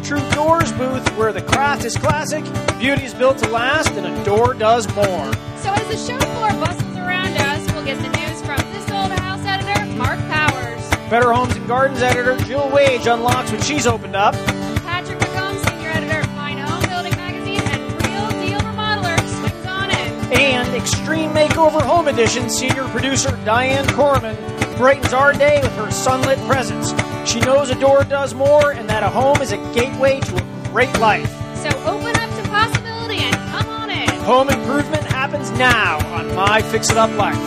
Therma-Tru Doors booth, where the craft is classic, beauty is built to last, and a door does more. So as the show floor bustles around us, we'll get the news from This Old House editor, Mark Powers. Better Homes and Gardens editor Jill Wage unlocks what she's opened up. Patrick McComb, senior editor of Fine Home Building Magazine, and Real Deal Remodeler swings on in. And Extreme Makeover Home Edition senior producer Diane Corman brightens our day with her sunlit presence. She knows a door does more and that a home is a gateway to a great life. So open up to possibility and come on in. Home improvement happens now on My Fix It Up Life.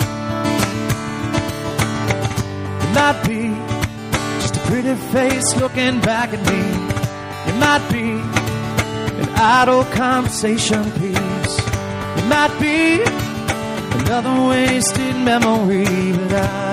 It might be just a pretty face looking back at me. It might be an idle conversation piece. It might be another wasted memory, but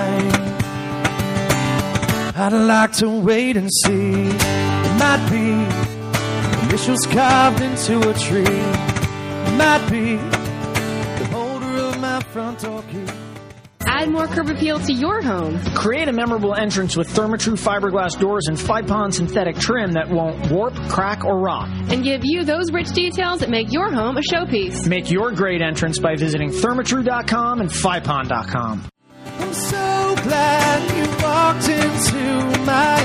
I'd like to wait and see. It might be initials carved into a tree. It might be the holder of my front door key. Add more curb appeal to your home. Create a memorable entrance with Therma-Tru fiberglass doors and Fipon synthetic trim that won't warp, crack, or rot. And give you those rich details that make your home a showpiece. Make your great entrance by visiting Therma-Tru.com and Fipon.com. I'm so glad you walked into my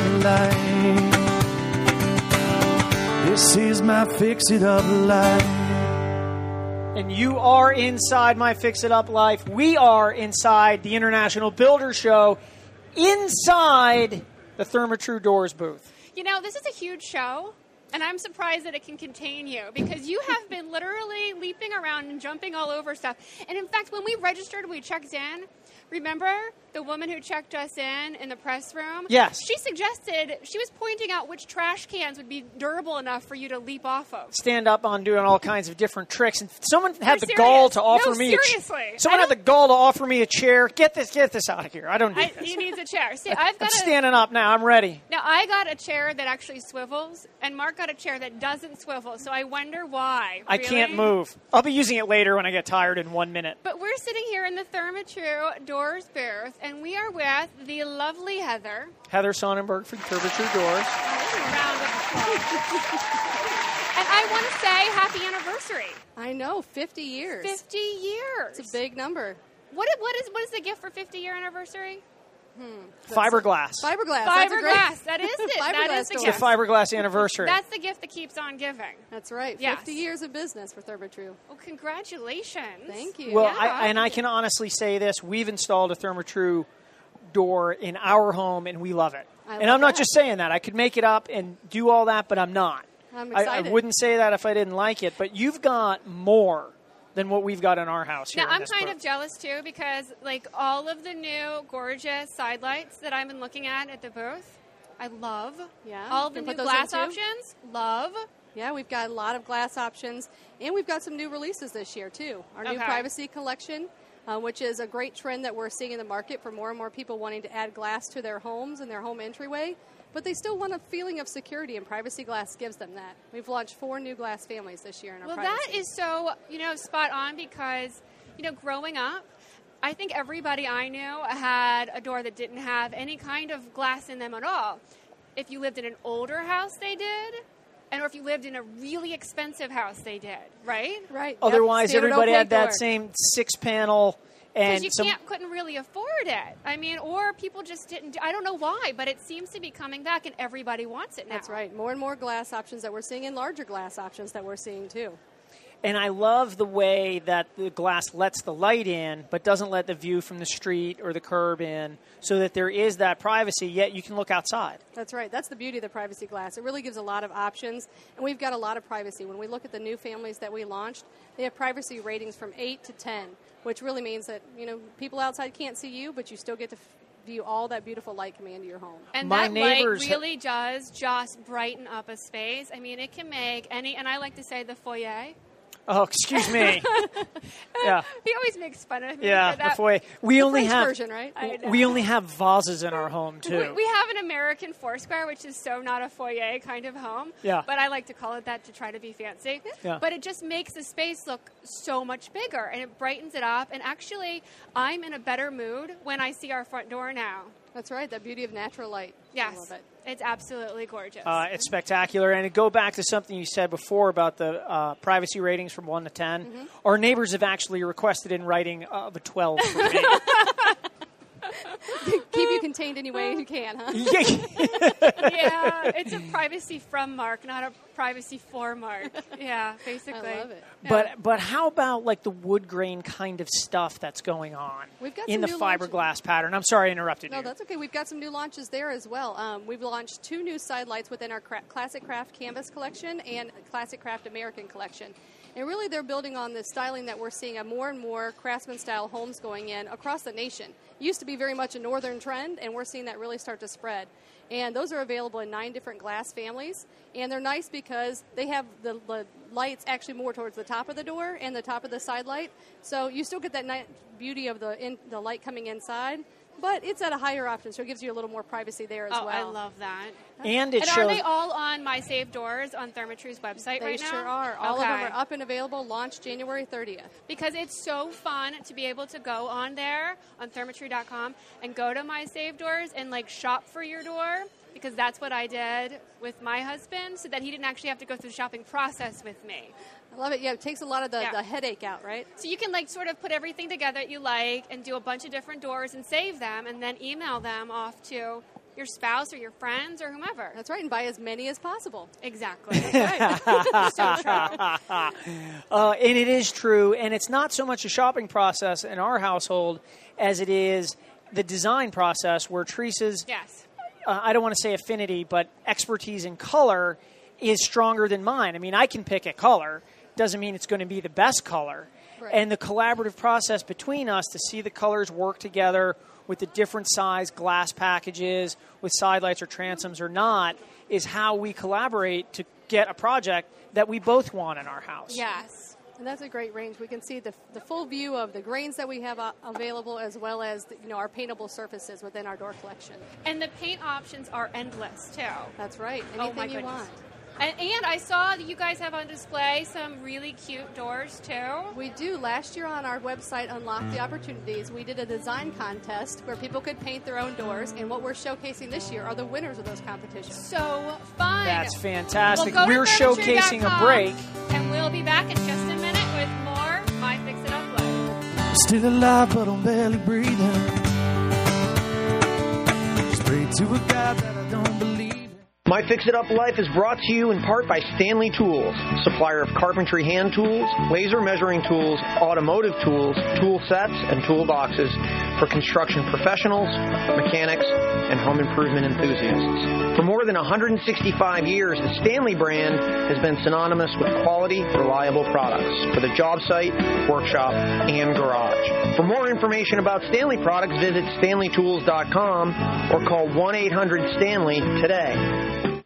life. This is my fix-it-up life. And you are inside My Fix It Up Life. We are inside the International Builder Show, inside the Therma-Tru Doors booth. You know, this is a huge show, and I'm surprised that it can contain you, because you have been literally leaping around and jumping all over stuff. And in fact, when we registered, we checked in. Remember the woman who checked us in the press room? Yes. She suggested, she was pointing out which trash cans would be durable enough for you to leap off of. Stand up on doing all kinds of different tricks. And someone had the serious? gall to offer No, me seriously. Someone had the gall to offer me a chair. Get this out of here. I don't need this. He needs a chair. See, I'm standing up now. I'm ready. Now, I got a chair that actually swivels, and Mark got a chair that doesn't swivel, so I wonder why. I can't move. I'll be using it later when I get tired in 1 minute. But we're sitting here in the Therma-Tru Doors booth, and we are with the lovely Heather. Heather Sonnenberg from Therma-Tru Doors. Round of applause. And I want to say happy anniversary. I know, 50 years. 50 years. It's a big number. What is the gift for 50-year anniversary? Fiberglass. Fiberglass. Fiberglass. That is it. That is the It's gift. the fiberglass anniversary. That's the gift that keeps on giving. That's right. Yes. 50 years of business for Therma-Tru. Well, congratulations. Thank you. Well, Yeah. I can honestly say this. We've installed a Therma-Tru door in our home, and we love it. And I'm not just saying that. I could make it up and do all that, but I'm not. I'm I excited. wouldn't say that if I didn't like it, but you've got more than what we've got in our house here. Now, I'm kind of jealous, too, because, like, all of the new gorgeous side lights that I've been looking at the booth, I love. Yeah. All the Can new put those glass in, too? options, love. Yeah, we've got a lot of glass options, and we've got some new releases this year, too. Our new Okay. privacy collection, which is a great trend that we're seeing in the market for more and more people wanting to add glass to their homes and their home entryway. But they still want a feeling of security, and Privacy Glass gives them that. We've launched 4 new glass families this year in our Well, privacy. that is so, spot on because, growing up, I think everybody I knew had a door that didn't have any kind of glass in them at all. If you lived in an older house, they did. Or if you lived in a really expensive house, they did, right? Right. Otherwise, Standard everybody opaque had that door. same 6-panel. And Because you couldn't really afford it. I mean, or people just didn't. I don't know why, but it seems to be coming back, and everybody wants it now. That's right. More and more glass options that we're seeing, and larger glass options that we're seeing, too. And I love the way that the glass lets the light in, but doesn't let the view from the street or the curb in, so that there is that privacy, yet you can look outside. That's right. That's the beauty of the privacy glass. It really gives a lot of options, and we've got a lot of privacy. When we look at the new families that we launched, they have privacy ratings from 8 to 10, which really means that, people outside can't see you, but you still get to view all that beautiful light coming into your home. And My that light neighbors really does just brighten up a space. I mean, it can make any, and I like to say the foyer. Oh, excuse me. Yeah. He always makes fun of me. Yeah, for that. the foyer. We only French have version, right? I know. we only have vases in our home too. We have an American Foursquare, which is so not a foyer kind of home. Yeah. But I like to call it that to try to be fancy. Yeah. But it just makes the space look so much bigger, and it brightens it up. And actually, I'm in a better mood when I see our front door now. That's right, that beauty of natural light. Yes, I love it. it's absolutely gorgeous. It's spectacular. And to go back to something you said before about the privacy ratings from 1 to 10, our neighbors have actually requested in writing of a 12 for me. Keep you contained any way you can, huh? Yeah, it's a privacy from Mark, not a privacy for Mark. Yeah, basically. I love it. Yeah. But how about like the wood grain kind of stuff that's going on We've got in the some new fiberglass pattern? I'm sorry I interrupted No, you. that's okay. We've got some new launches there as well. We've launched 2 new side lights within our Classic Craft Canvas collection and Classic Craft American collection. And really they're building on the styling that we're seeing of more and more craftsman-style homes going in across the nation. It used to be very much a northern trend, and we're seeing that really start to spread. And those are available in 9 different glass families. And they're nice because they have the lights actually more towards the top of the door and the top of the side light. So you still get that beauty of the light coming inside, but it's at a higher option, so it gives you a little more privacy there as well. I love that. And it And shows. are they all on My Safe Doors on Therma-True's website They right now? sure are. All of them Okay. are up and available, launched January 30th. Because it's so fun to be able to go on there on thermatrue.com and go to My Save Doors and like shop for your door, because that's what I did with my husband, so that he didn't actually have to go through the shopping process with me. I love it. Yeah, it takes a lot of the Yeah. headache out, right? So you can like sort of put everything together that you like and do a bunch of different doors and save them and then email them off to your spouse or your friends or whomever. That's right, and buy as many as possible. Exactly. That's right. So true. And it is true, and it's not so much a shopping process in our household as it is the design process where Teresa's, Yes. I don't want to say affinity, but expertise in color is stronger than mine. I mean, I can pick a color. Doesn't mean it's going to be the best color. Right. And the collaborative process between us to see the colors work together with the different size glass packages, with side lights or transoms or not, is how we collaborate to get a project that we both want in our house. Yes. And that's a great range. We can see the full view of the grains that we have available, as well as our paintable surfaces within our door collection. And the paint options are endless, too. That's right. Oh, Anything my you goodness. want. And I saw that you guys have on display some really cute doors, too. We do. Last year on our website, Unlock the Opportunities, we did a design contest where people could paint their own doors. And what we're showcasing this year are the winners of those competitions. So fun. That's fantastic. Well, go to We're showcasing a thermatrue.com, break. And we'll be back in just a minute with more My Fix It Up Life. Still alive, but I'm barely breathing. Just pray to a God that I don't believe in. My Fix It Up Life is brought to you in part by Stanley Tools, supplier of carpentry hand tools, laser measuring tools, automotive tools, tool sets, and toolboxes for construction professionals, mechanics, and home improvement enthusiasts. For more than 165 years, the Stanley brand has been synonymous with quality, reliable products for the job site, workshop, and garage. For more information about Stanley products, visit StanleyTools.com or call 1-800-STANLEY today.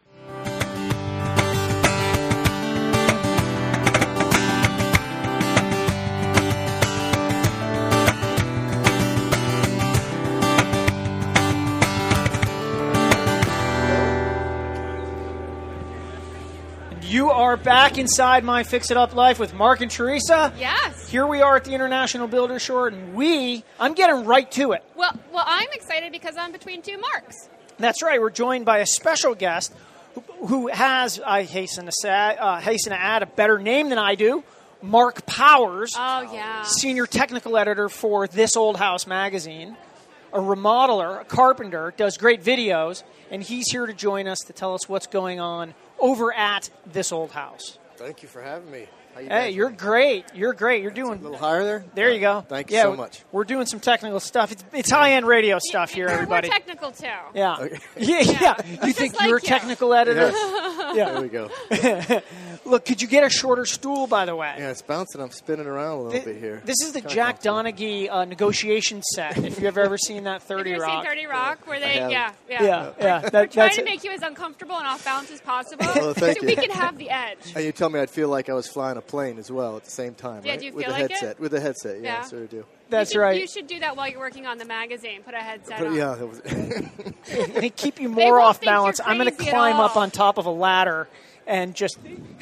You are back inside My Fix It Up Life with Mark and Teresa. Yes. Here we are at the International Builder Show, and I'm getting right to it. Well, I'm excited because I'm between two Marks. That's right. We're joined by a special guest who has, I hasten to add, a better name than I do, Mark Powers. Oh, yeah. Senior technical editor for This Old House magazine, a remodeler, a carpenter, does great videos, and he's here to join us to tell us what's going on over at This Old House. Thank you for having me. How you Hey, guys you're doing? great. You're great. You're doing A little higher there? There you go. Thank you so much. We're doing some technical stuff. It's high-end radio stuff here, everybody. We're technical, too. Yeah. Okay. Yeah. You Just think like you're a you. technical editor? There we go. Look, could you get a shorter stool, by the way? Yeah, it's bouncing. I'm spinning around a little bit here. This is the Kinda Jack comfortable. Donaghy negotiation set, if you've ever seen that 30 Have you ever Rock. seen 30 Rock? Where they, have. yeah. Yeah. We're trying That's to it. make you as uncomfortable and off balance as possible, Well, thank so you. we can have the edge. And you tell me I'd feel like I was flying a plane as well at the same time, Yeah, right? do you With feel the like it? headset. With the headset, yeah, Yeah. I sort of do. That's you should, right. You should do that while you're working on the magazine. Put a headset But on. yeah, that was They keep you They more won't off think you're balance. I'm going to crazy at climb up all. on top of a ladder and just...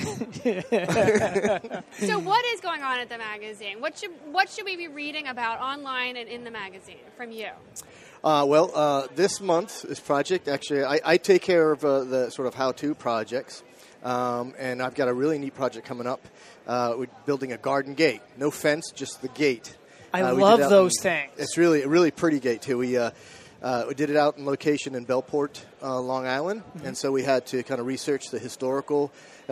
So what is going on at the magazine? What should we be reading about online and in the magazine from you? This month, this project, actually, I take care of the sort of how-to projects, and I've got a really neat project coming up. We're building a garden gate. No fence, just the gate. I love those things. It's really a really pretty gate, too. We did it out in location in Bellport, Long Island, and so we had to kind of research the historical.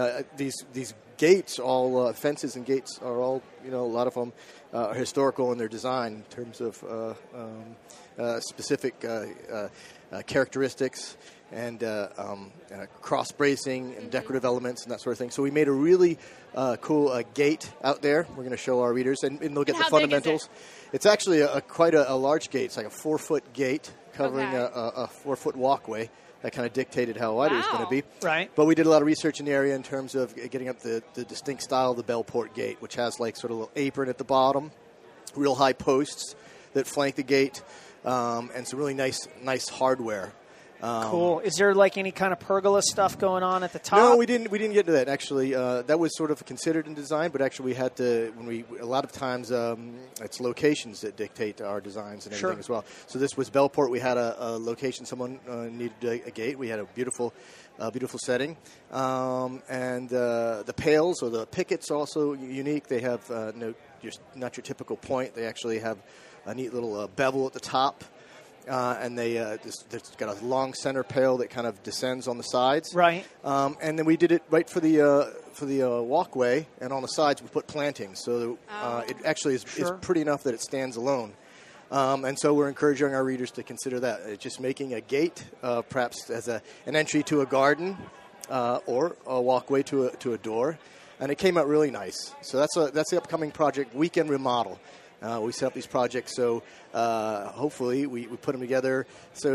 These gates, all fences and gates are all, a lot of them are historical in their design in terms of specific characteristics and cross bracing and decorative elements and that sort of thing. So we made a really cool gate out there. We're going to show our readers, and they'll get the fundamentals. It's actually quite a large gate. It's like a 4-foot gate covering a 4-foot walkway. That kind of dictated how wide it was going to be. Right. But we did a lot of research in the area in terms of getting up the distinct style of the Bellport gate, which has like sort of a little apron at the bottom, real high posts that flank the gate, and some really nice hardware. Cool. Is there like any kind of pergola stuff going on at the top? No, we didn't get to that. Actually, that was sort of considered in design, but actually we had to a lot of times it's locations that dictate our designs and everything as well. So this was Bellport. We had a location. Someone needed a gate. We had a beautiful setting, and the pails or the pickets are also unique. They have not your typical point. They actually have a neat little bevel at the top. And it's got a long center pail that kind of descends on the sides. Right. And then we did it right for the walkway, and on the sides we put plantings. So it actually is pretty enough that it stands alone. And so we're encouraging our readers to consider that. Just making a gate, perhaps as an entry to a garden or a walkway to a door. And it came out really nice. So that's the upcoming project, Weekend Remodel. We set up these projects, so hopefully we put them together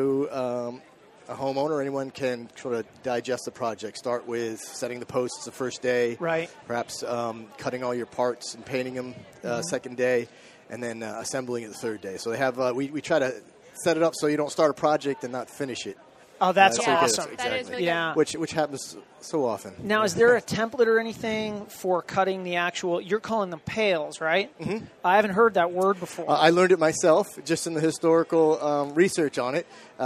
so a homeowner, anyone can sort of digest the project. Start with setting the posts the first day, right? Perhaps cutting all your parts and painting them second day, and then assembling it the third day. So they have we try to set it up so you don't start a project and not finish it. Oh, that's awesome. Exactly. That is really good. Which happens so often. Now, is there a template or anything for cutting the actual, you're calling them pails, right? Mm-hmm. I haven't heard that word before. I learned it myself just in the historical research on it.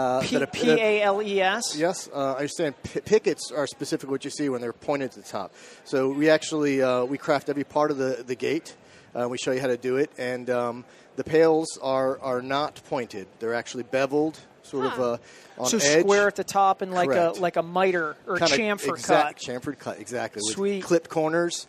P-A-L-E-S? Yes, I understand. Pickets are specifically what you see when they're pointed at the top. So we actually, we craft every part of the gate. We show you how to do it. And the pails are not pointed. They're actually beveled. Sort of on so edge. Square at the top and like a miter or kind chamfer cut. Chamfered cut, exactly. Sweet. With clipped corners.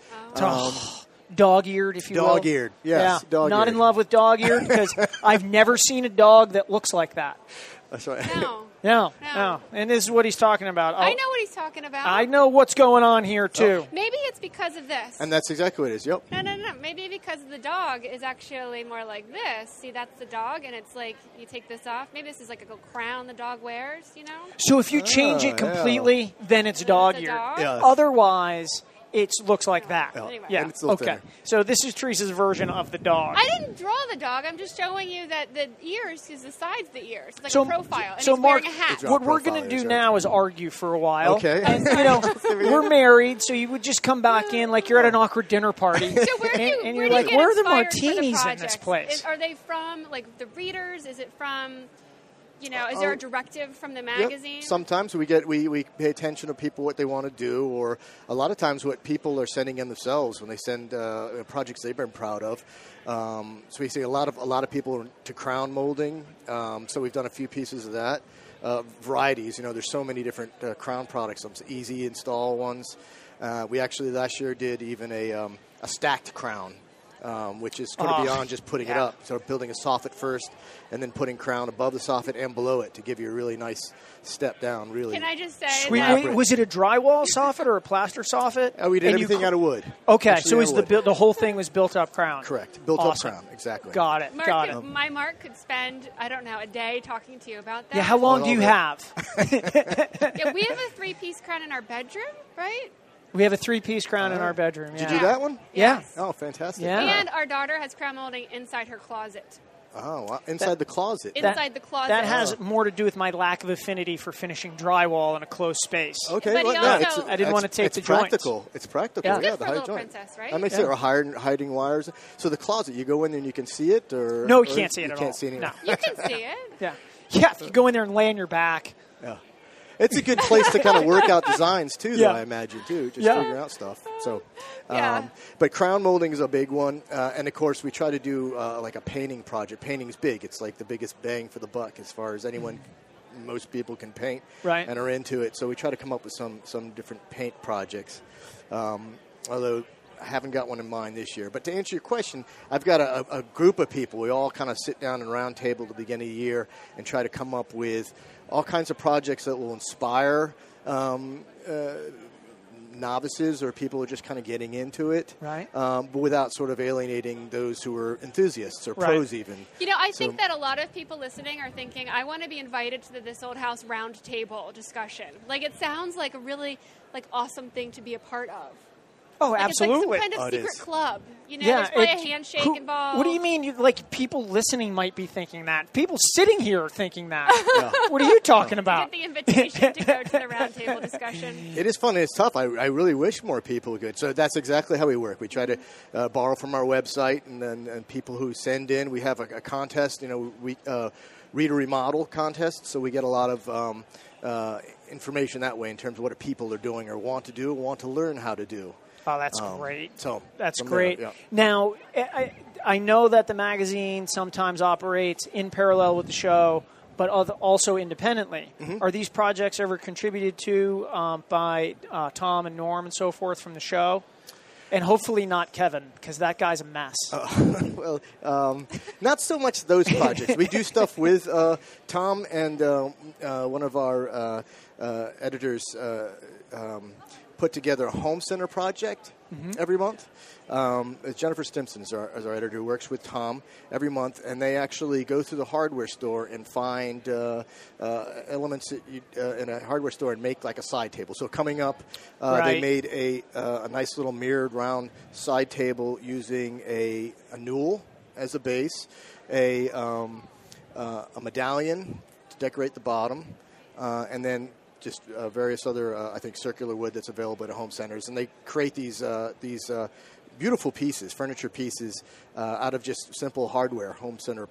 Dog-eared, if you will. Dog-eared, yes. Yeah. Dog-eared. Not in love with dog-eared because I've never seen a dog that looks like that. That's right. No. And this is what he's talking about. I know what he's talking about. I know what's going on here, too. Maybe it's because of this. And that's exactly what it is, yep. No. Maybe because the dog is actually more like this. See, that's the dog, and it's like you take this off. Maybe this is like a crown the dog wears, So if you change it completely, then it's dog-eared. Yeah. Otherwise, it looks like that. Anyway. Yeah. And it's a little okay. thinner. So this is Teresa's version of the dog. I didn't draw the dog. I'm just showing you that the ears is the sides of the ears. It's like a profile. And so he's Mark, wearing a hat. what we're going to do now is argue for a while. Okay. And, we're married, so you would just come back in like you're at an awkward dinner party. So where you're do like, you get where are the inspired for martinis in this projects? place? Are they from like the readers? Is it from... is there a directive from the magazine? Yep. Sometimes we pay attention to people, what they want to do, or a lot of times what people are sending in themselves when they send projects they've been proud of. So we see a lot of people to crown molding. So we've done a few pieces of that. Varieties, there's so many different crown products. Some easy install ones. We actually last year did even a stacked crown. Which is sort of beyond just putting it up. So building a soffit first and then putting crown above the soffit and below it to give you a really nice step down. Really. Can I just say Sweet. Wait, was it a drywall soffit or a plaster soffit? We did everything out of wood. Okay, Actually, so the whole thing was built up crown. Correct. Built up crown, exactly. Got it. My Mark could spend, I don't know, a day talking to you about that. Yeah, how long do you have? Yeah, we have a 3-piece crown in our bedroom, right? We have a 3-piece crown in our bedroom. Did you do that one? Yes. Oh, fantastic. Yeah. And our daughter has crown molding inside her closet. Oh, wow. Inside the closet. Inside the closet. That has more to do with my lack of affinity for finishing drywall in a closed space. Okay, But I didn't want to take the practical. joints. It's practical. It's good Yeah, for the a high little joint. princess, right? That makes it hiding wires. So the closet, you go in there and you can see it, or No, you can't see it at all. You can't see it. No. You can see it. Yeah. Yeah, if you go in there and lay on your back. Yeah. It's a good place to kind of work out designs, too, though, Yeah. I imagine, too, just Yeah. figuring out stuff. So, Yeah. But crown molding is a big one. And, of course, we try to do like a painting project. Painting's big. It's like the biggest bang for the buck as far as anyone, most people can paint Right. and are into it. So we try to come up with some different paint projects. Although I haven't got one in mind this year. But to answer your question, I've got a group of people. We all kind of sit down and round table at the beginning of the year and try to come up with all kinds of projects that will inspire novices or people who are just kind of getting into it, Right. But without sort of alienating those who are enthusiasts or Right. pros even. You know, I think that a lot of people listening are thinking, I want to be invited to the This Old House round table discussion. Like, it sounds like a really awesome thing to be a part of. Oh, Like, absolutely. It's like some kind of Oh, it secret is. club. You know, there's probably a it- handshake who- involved. What do you mean? Like people listening might be thinking that. People sitting here are thinking that. What are you talking about? Get the invitation to go to the round table discussion. It is fun and it's tough. I really wish more people could. So that's exactly how we work. We try to borrow from our website, and then people who send in, we have a contest. You know, we read a remodel contest. So we get a lot of information that way in terms of what people are doing or want to do, want to learn how to do. Oh, that's great. So That's from there, great. yeah. Now, I know that the magazine sometimes operates in parallel with the show, but also independently. Mm-hmm. Are these projects ever contributed to by Tom and Norm and so forth from the show? And hopefully not Kevin, because that guy's a mess. Well, not so much those projects. We do stuff with Tom and one of our editors put together a home center project every month. Jennifer Stimson is our editor who works with Tom every month, and they actually go through the hardware store and find elements that in a hardware store and make like a side table. So coming up, Right. they made a nice little mirrored round side table using a newel as a base, a medallion to decorate the bottom, and then just various other, I think, circular wood that's available at home centers. And they create these beautiful pieces, furniture pieces, out of just simple hardware, home center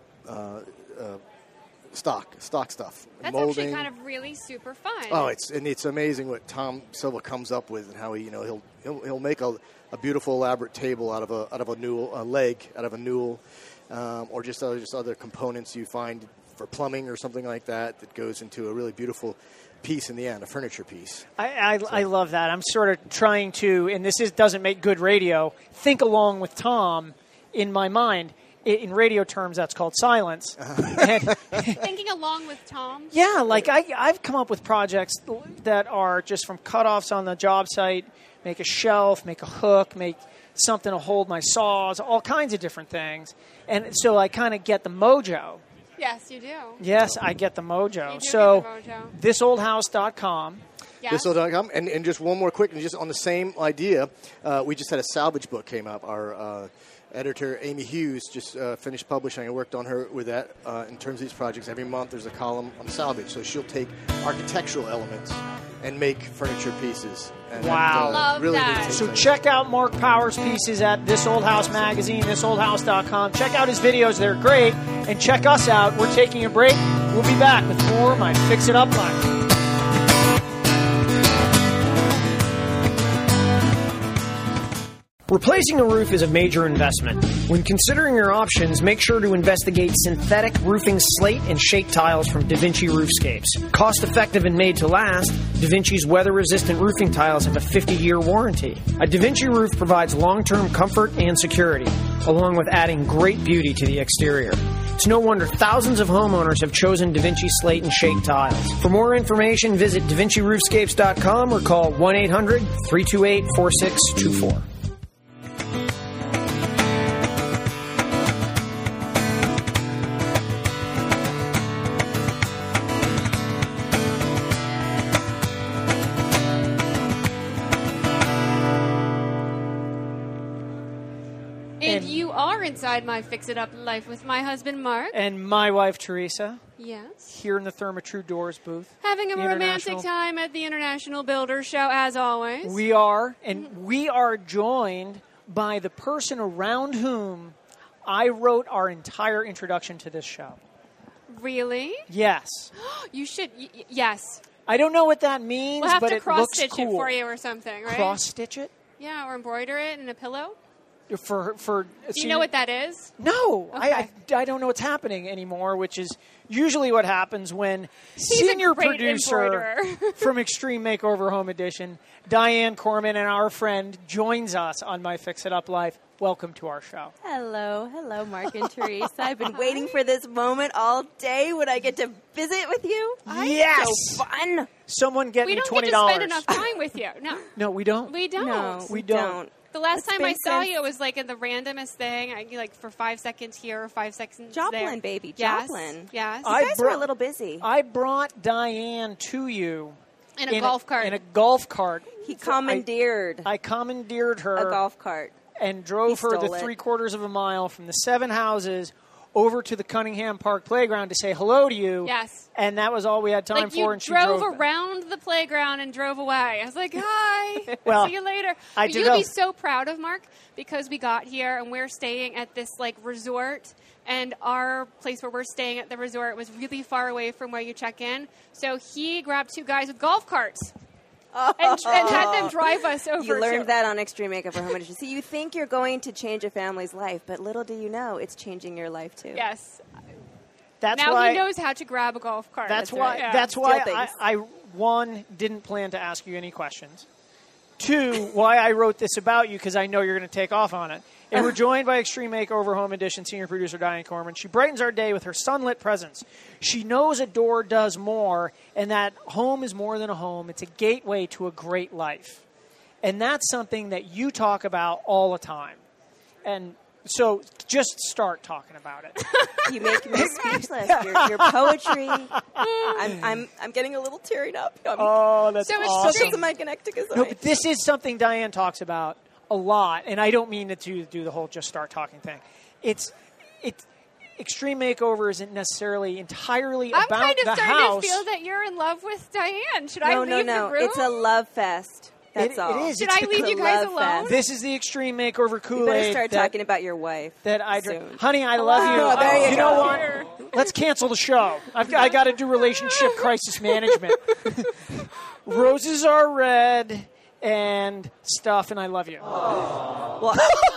stock stuff. That's Molding. actually kind of really super fun. Oh, it's amazing what Tom Silva comes up with, and how he'll make a beautiful elaborate table out of a newel, a leg out of a newel, or just other components you find for plumbing or something like that goes into a really beautiful piece in the end, a furniture piece. I love that. I'm sort of trying to, and this doesn't make good radio, think along with Tom in my mind. In radio terms, that's called silence. And, Thinking along with Tom. yeah, like I've come up with projects that are just from cutoffs on the job site, make a shelf, make a hook, make something to hold my saws, all kinds of different things. And so I kind of get the mojo. Yes, you do. Yes, I get the mojo. You do So get the mojo. thisoldhouse.com. Yes. Thisold.com. And just one more quick, and just on the same idea, we just had a salvage book came up. Our editor, Amy Hughes, just finished publishing. I worked on her with that in terms of these projects. Every month there's a column on salvage. So she'll take architectural elements and make furniture pieces. And Wow. Love really that. neat So things. check out Mark Powers' pieces at This Old House Magazine, thisoldhouse.com. Check out his videos. They're great. And check us out. We're taking a break. We'll be back with more of my Fix It Up Life. Replacing a roof is a major investment. When considering your options, make sure to investigate synthetic roofing slate and shake tiles from DaVinci Roofscapes. Cost effective and made to last, DaVinci's weather-resistant roofing tiles have a 50-year warranty. A DaVinci roof provides long-term comfort and security, along with adding great beauty to the exterior. It's no wonder thousands of homeowners have chosen DaVinci slate and shake tiles. For more information, visit DaVinciRoofscapes.com or call 1-800-328-4624. And you are inside my Fix It Up life with my husband, Mark. And my wife, Teresa, Yes. here in the Therma-Tru Doors booth. Having a The romantic International- time at the International Builders Show, as always. We are, and we are joined by the person around whom I wrote our entire introduction to this show. Really? Yes. You should. Yes. I don't know what that means, We'll have but to it cross looks stitch cool. it for you or something, right? Cross stitch it Yeah, or embroider it in a pillow. for. Do you know what that is? No, Okay. I don't know what's happening anymore, which is usually what happens when He's senior a great producer embroiderer. from Extreme Makeover Home Edition, Diane Corman, and our friend joins us on My Fix It Up Life. Welcome to our show. Hello, Mark and Teresa. I've been waiting for this moment all day when I get to visit with you. Yes! So fun. Someone get We me don't $20. get to spend enough time with you. No, No, we don't. we don't. No, We don't. The last It's time I been saw since- you, it was like in the randomest thing. Like for 5 seconds here, or 5 seconds there. Joplin, baby, Yes. Joplin. Yes. You guys were a little busy. I brought Diane to you In a golf cart. In a golf cart. He commandeered I commandeered her a golf cart. and drove her the stole it. 3/4 of a mile from the 7 houses over to the Cunningham Park playground to say hello to you. Yes. And that was all we had time Like for. you And she drove drove back. around the playground and drove away. I was like, "Hi, Well, see you later." I But did you'd be know. so proud of Mark because we got here and we're staying at this like resort, and our place where we're staying at the resort was really far away from where you check in. So he grabbed 2 guys with golf carts and had them drive us over. You learned to- that on Extreme Makeover Home Edition. See, you think you're going to change a family's life, but little do you know, it's changing your life too. Yes. That's Now why, he knows how to grab a golf cart. That's why. Yeah. That's why Steal things. I one didn't plan to ask you any questions. 2, why I wrote this about you because I know you're going to take off on it. And we're joined by Extreme Makeover Home Edition senior producer Diane Corman. She brightens our day with her sunlit presence. She knows a door does more, and that home is more than a home. It's a gateway to a great life, and that's something that you talk about all the time. And so, just start talking about it. You make me speechless. Your poetry. I'm getting a little teared up. Oh, that's So it's awesome. just- my connecticut. No, but this is something Diane talks about a lot, and I don't mean to do the whole just start talking thing. It's Extreme Makeover isn't necessarily entirely I'm about kind of the starting house. to feel that you're in love with Diane. Should I No, leave no. the room? It's a love fest. That's It all. is. Should It's I the leave you guys love alone? fest. This is the Extreme Makeover You better Kool-Aid start talking about your wife. that I drink. soon. Honey, I love you. Oh, there you know go. what? Let's cancel the show. I got to do relationship crisis management. Roses are red and stuff, and I love you. Well,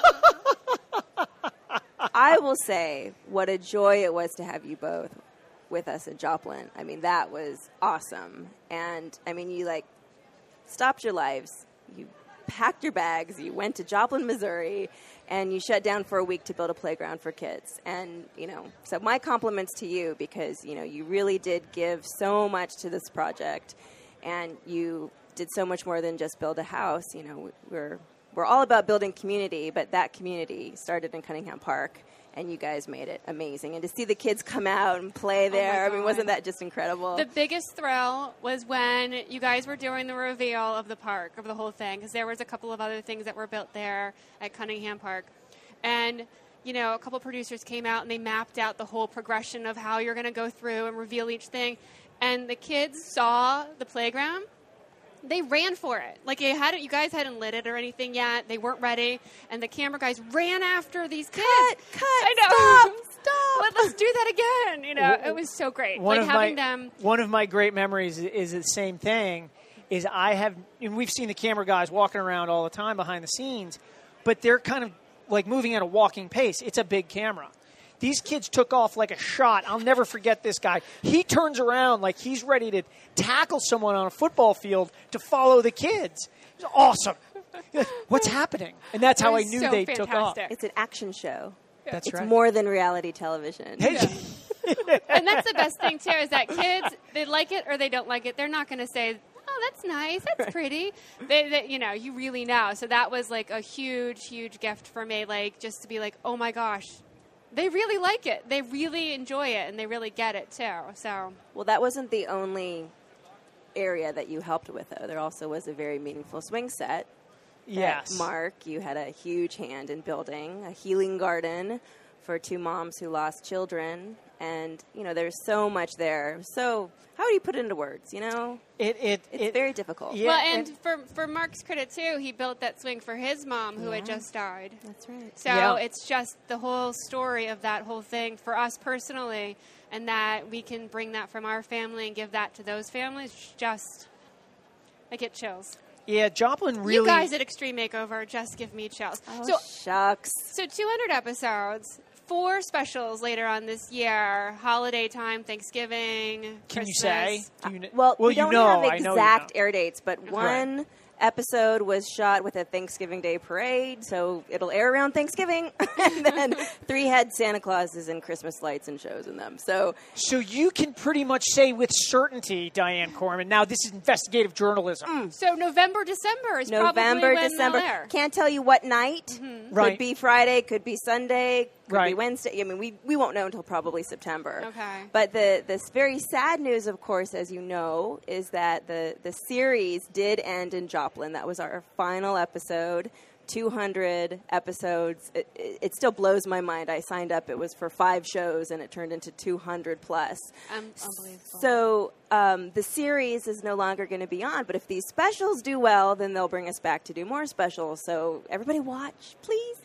I will say what a joy it was to have you both with us at Joplin. I mean, that was awesome. And, I mean, you, stopped your lives. You packed your bags. You went to Joplin, Missouri, and you shut down for a week to build a playground for kids. And, so my compliments to you because, you really did give so much to this project. And you did so much more than just build a house. We're all about building community, but that community started in Cunningham Park, and you guys made it amazing. And to see the kids come out and play there, wasn't that just incredible? The biggest thrill was when you guys were doing the reveal of the park, of the whole thing, because there was a couple of other things that were built there at Cunningham Park. And, a couple producers came out and they mapped out the whole progression of how you're going to go through and reveal each thing. And the kids saw the playground. They ran for it. You guys hadn't lit it or anything yet. They weren't ready. And the camera guys ran after these kids. Cut, I know. Stop. Let's do that again. It was so great. One Having of my great memories is the same thing. And we've seen the camera guys walking around all the time behind the scenes, but they're kind of like moving at a walking pace. It's a big camera. These kids took off like a shot. I'll never forget this guy. He turns around like he's ready to tackle someone on a football field to follow the kids. It's awesome. What's happening? And that's how I knew so they fantastic. took off. It's an action show. That's It's right. more than reality television. And that's the best thing, too, is that kids, they like it or they don't like it. They're not going to say, oh, that's nice, that's pretty. You really know. So that was like a huge, huge gift for me, just to be like, oh, my gosh. They really like it. They really enjoy it, and they really get it, too. So, Well, that wasn't the only area that you helped with, though. There also was a very meaningful swing set. Yes. Mark, you had a huge hand in building a healing garden for two moms who lost children. And, there's so much there. So how do you put it into words, It's very difficult. Yeah, well, and for Mark's credit, too, he built that swing for his mom who had just died. That's right. So it's just the whole story of that whole thing for us personally, and that we can bring that from our family and give that to those families. Just, I get chills. Yeah, Joplin really... You guys at Extreme Makeover just give me chills. Oh, shucks. So 200 episodes, 4 specials later on this year, holiday time, Thanksgiving, Can Christmas. you say? We don't have exact air dates, but one episode was shot with a Thanksgiving Day parade, so it'll air around Thanksgiving. And then 3 had Santa Clauses and Christmas lights and shows in them. So you can pretty much say with certainty, Diane Corman, now this is investigative journalism. So November, December is probably when they'll air. Can't tell you what night. Right. Could be Friday, could be Sunday, could be Right. Wednesday. I mean, we won't know until probably September. Okay. But this very sad news, of course, as you know, is that the series did end in Joplin. That was our final episode. 200 episodes. It still blows my mind. I signed up. It was for 5 shows, and it turned into 200 plus. Unbelievable. So the series is no longer going to be on. But if these specials do well, then they'll bring us back to do more specials. So everybody watch, please.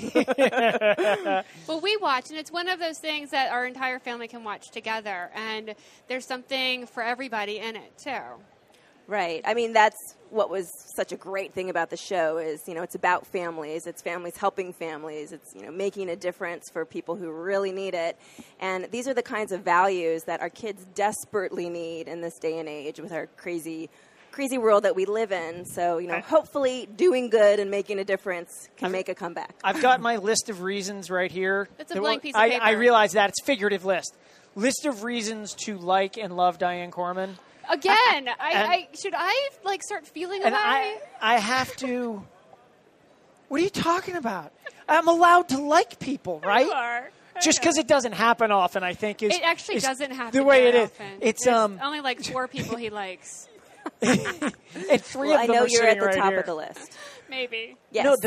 Yeah. Well, we watch, and it's one of those things that our entire family can watch together. And there's something for everybody in it, too. Right. I mean, that's what was such a great thing about the show is, it's about families. It's families helping families. It's, making a difference for people who really need it. And these are the kinds of values that our kids desperately need in this day and age with our crazy world that we live in. So, hopefully doing good and making a difference can make a comeback. I've got my list of reasons right here. It's a blank piece of paper. I realize that. It's a figurative list. List of reasons to like and love Diane Corman. Again, should I start feeling about it? I have to. What are you talking about? I'm allowed to like people, right? You are. Just because it doesn't happen often, I think is it actually doesn't happen the way it very is. Often. It's only 4 people he likes. And 3 of them I know are you're at the right top here. of the list. Maybe. Yes. No,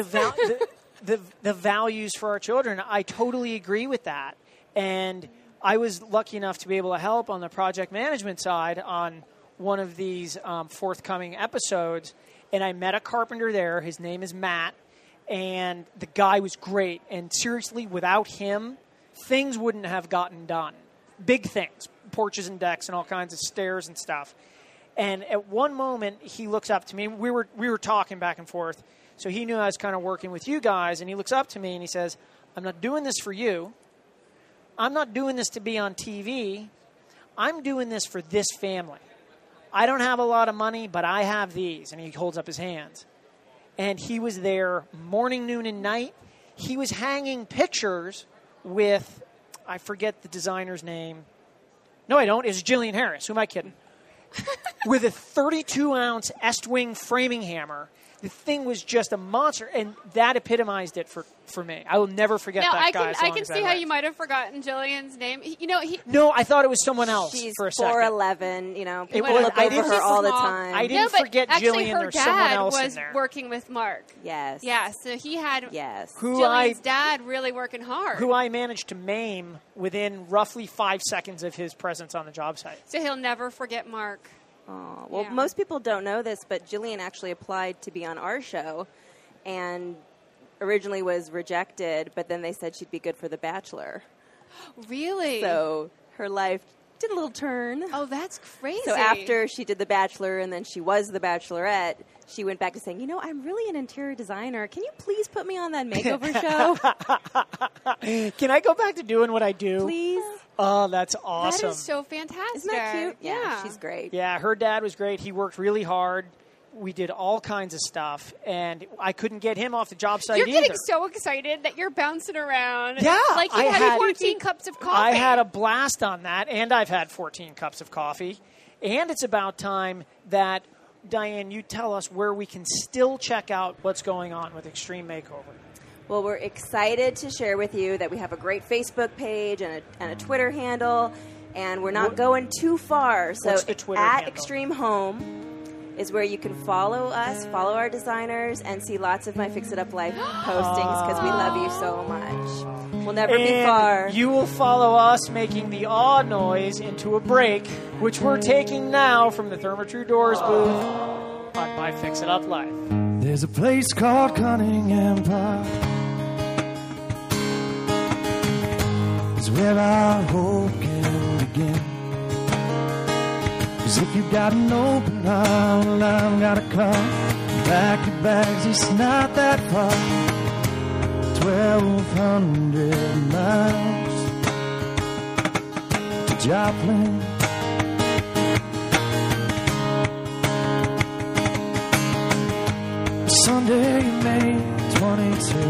the values for our children. I totally agree with that, and I was lucky enough to be able to help on the project management side on one of these forthcoming episodes, and I met a carpenter there. His name is Matt, and the guy was great. And seriously, without him, things wouldn't have gotten done. Big things, porches and decks and all kinds of stairs and stuff. And at one moment, he looks up to me. We were talking back and forth, so he knew I was kind of working with you guys, and he looks up to me and he says, "I'm not doing this for you. I'm not doing this to be on TV. I'm doing this for this family. I don't have a lot of money, but I have these." And he holds up his hands. And he was there morning, noon, and night. He was hanging pictures with, I forget the designer's name. No, I don't. It's Jillian Harris. Who am I kidding? With a 32-ounce Estwing framing hammer. The thing was just a monster, and that epitomized it for me. I will never forget that guy. I can see how you might have forgotten Jillian's name. No, I thought it was someone else She's for a second. 4'11", people was- look I over didn't- her all the small. time. I didn't forget actually, Jillian. her There's someone dad else in was there. working with Mark. Yes. Yeah, so he had Yes. Jillian's dad really working hard. Who I managed to maim within roughly 5 seconds of his presence on the job site. So he'll never forget Mark. Oh, well, Yeah. most people don't know this, but Jillian actually applied to be on our show and originally was rejected, but then they said she'd be good for The Bachelor. Really? So her life did a little turn. Oh, that's crazy. So after she did The Bachelor and then she was The Bachelorette, she went back to saying, I'm really an interior designer. Can you please put me on that makeover show? Can I go back to doing what I do? Please? Oh, that's awesome. That is so fantastic. Isn't that cute? Yeah, she's great. Yeah, her dad was great. He worked really hard. We did all kinds of stuff, and I couldn't get him off the job site either. You're getting so excited that you're bouncing around. Yeah. Like you had 14 cups of coffee. I had a blast on that, and I've had 14 cups of coffee. And it's about time that, Diane, you tell us where we can still check out what's going on with Extreme Makeover. Well, we're excited to share with you that we have a great Facebook page and a Twitter handle, and we're not going too far. So What's the Twitter at handle? Extreme Home is where you can follow us, follow our designers, and see lots of my Fix It Up Life postings because we love you so much. We'll never be far. You will follow us making the awe noise into a break, which we're taking now from the Therma-Tru Doors booth on My Fix It Up Life. There's a place called Cunningham Park. It's where our hope can begin. 'Cause if you've got an open arm, well, I've got a car. Pack your bags, it's not that far. 1,200 miles to Joplin. Sunday, May 22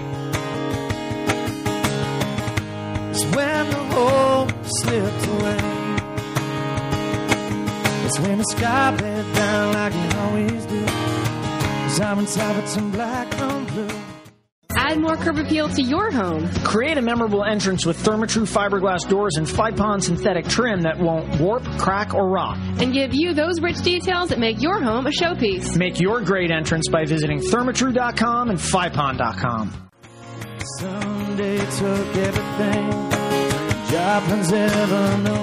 is when the hope slipped away. It's when the sky bled down like it always do. 'Cause I'm in Salverton black and blue. Add more curb appeal to your home. Create a memorable entrance with Therma-Tru fiberglass doors and 5-pond synthetic trim that won't warp, crack, or rot. And give you those rich details that make your home a showpiece. Make your great entrance by visiting thermatru.com and 5pond.com. Someday took everything Joplin's ever known.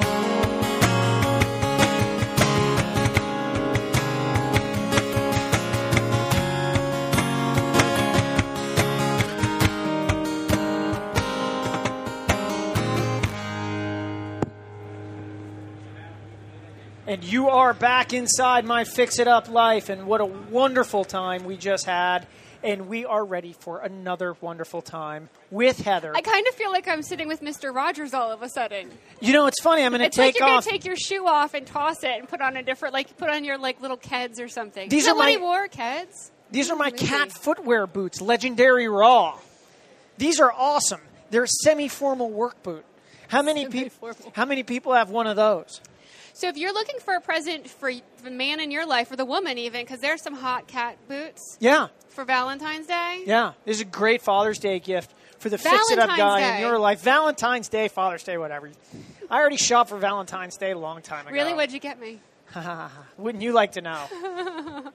And you are back inside My Fix It Up Life, and what a wonderful time we just had. And we are ready for another wonderful time with Heather. I kind of feel like I'm sitting with Mr. Rogers all of a sudden. You know, it's funny. I'm going to take like you're off. going to take your shoe off and toss it and put on a different, like put on your like little Keds or something. These Is that are what my- he wore, Keds? These are my cat footwear boots, Legendary Raw. These are awesome. They're a semi-formal work boot. How many people have one of those? So if you're looking for a present for the man in your life, or the woman even, because there's some hot cat boots Yeah. for Valentine's Day. Yeah. This is a great Father's Day gift for the Fix It Up Valentine's guy Day. in your life. Valentine's Day, Father's Day, whatever. I already shopped for Valentine's Day a long time ago. Really? What'd you get me? Wouldn't you like to know?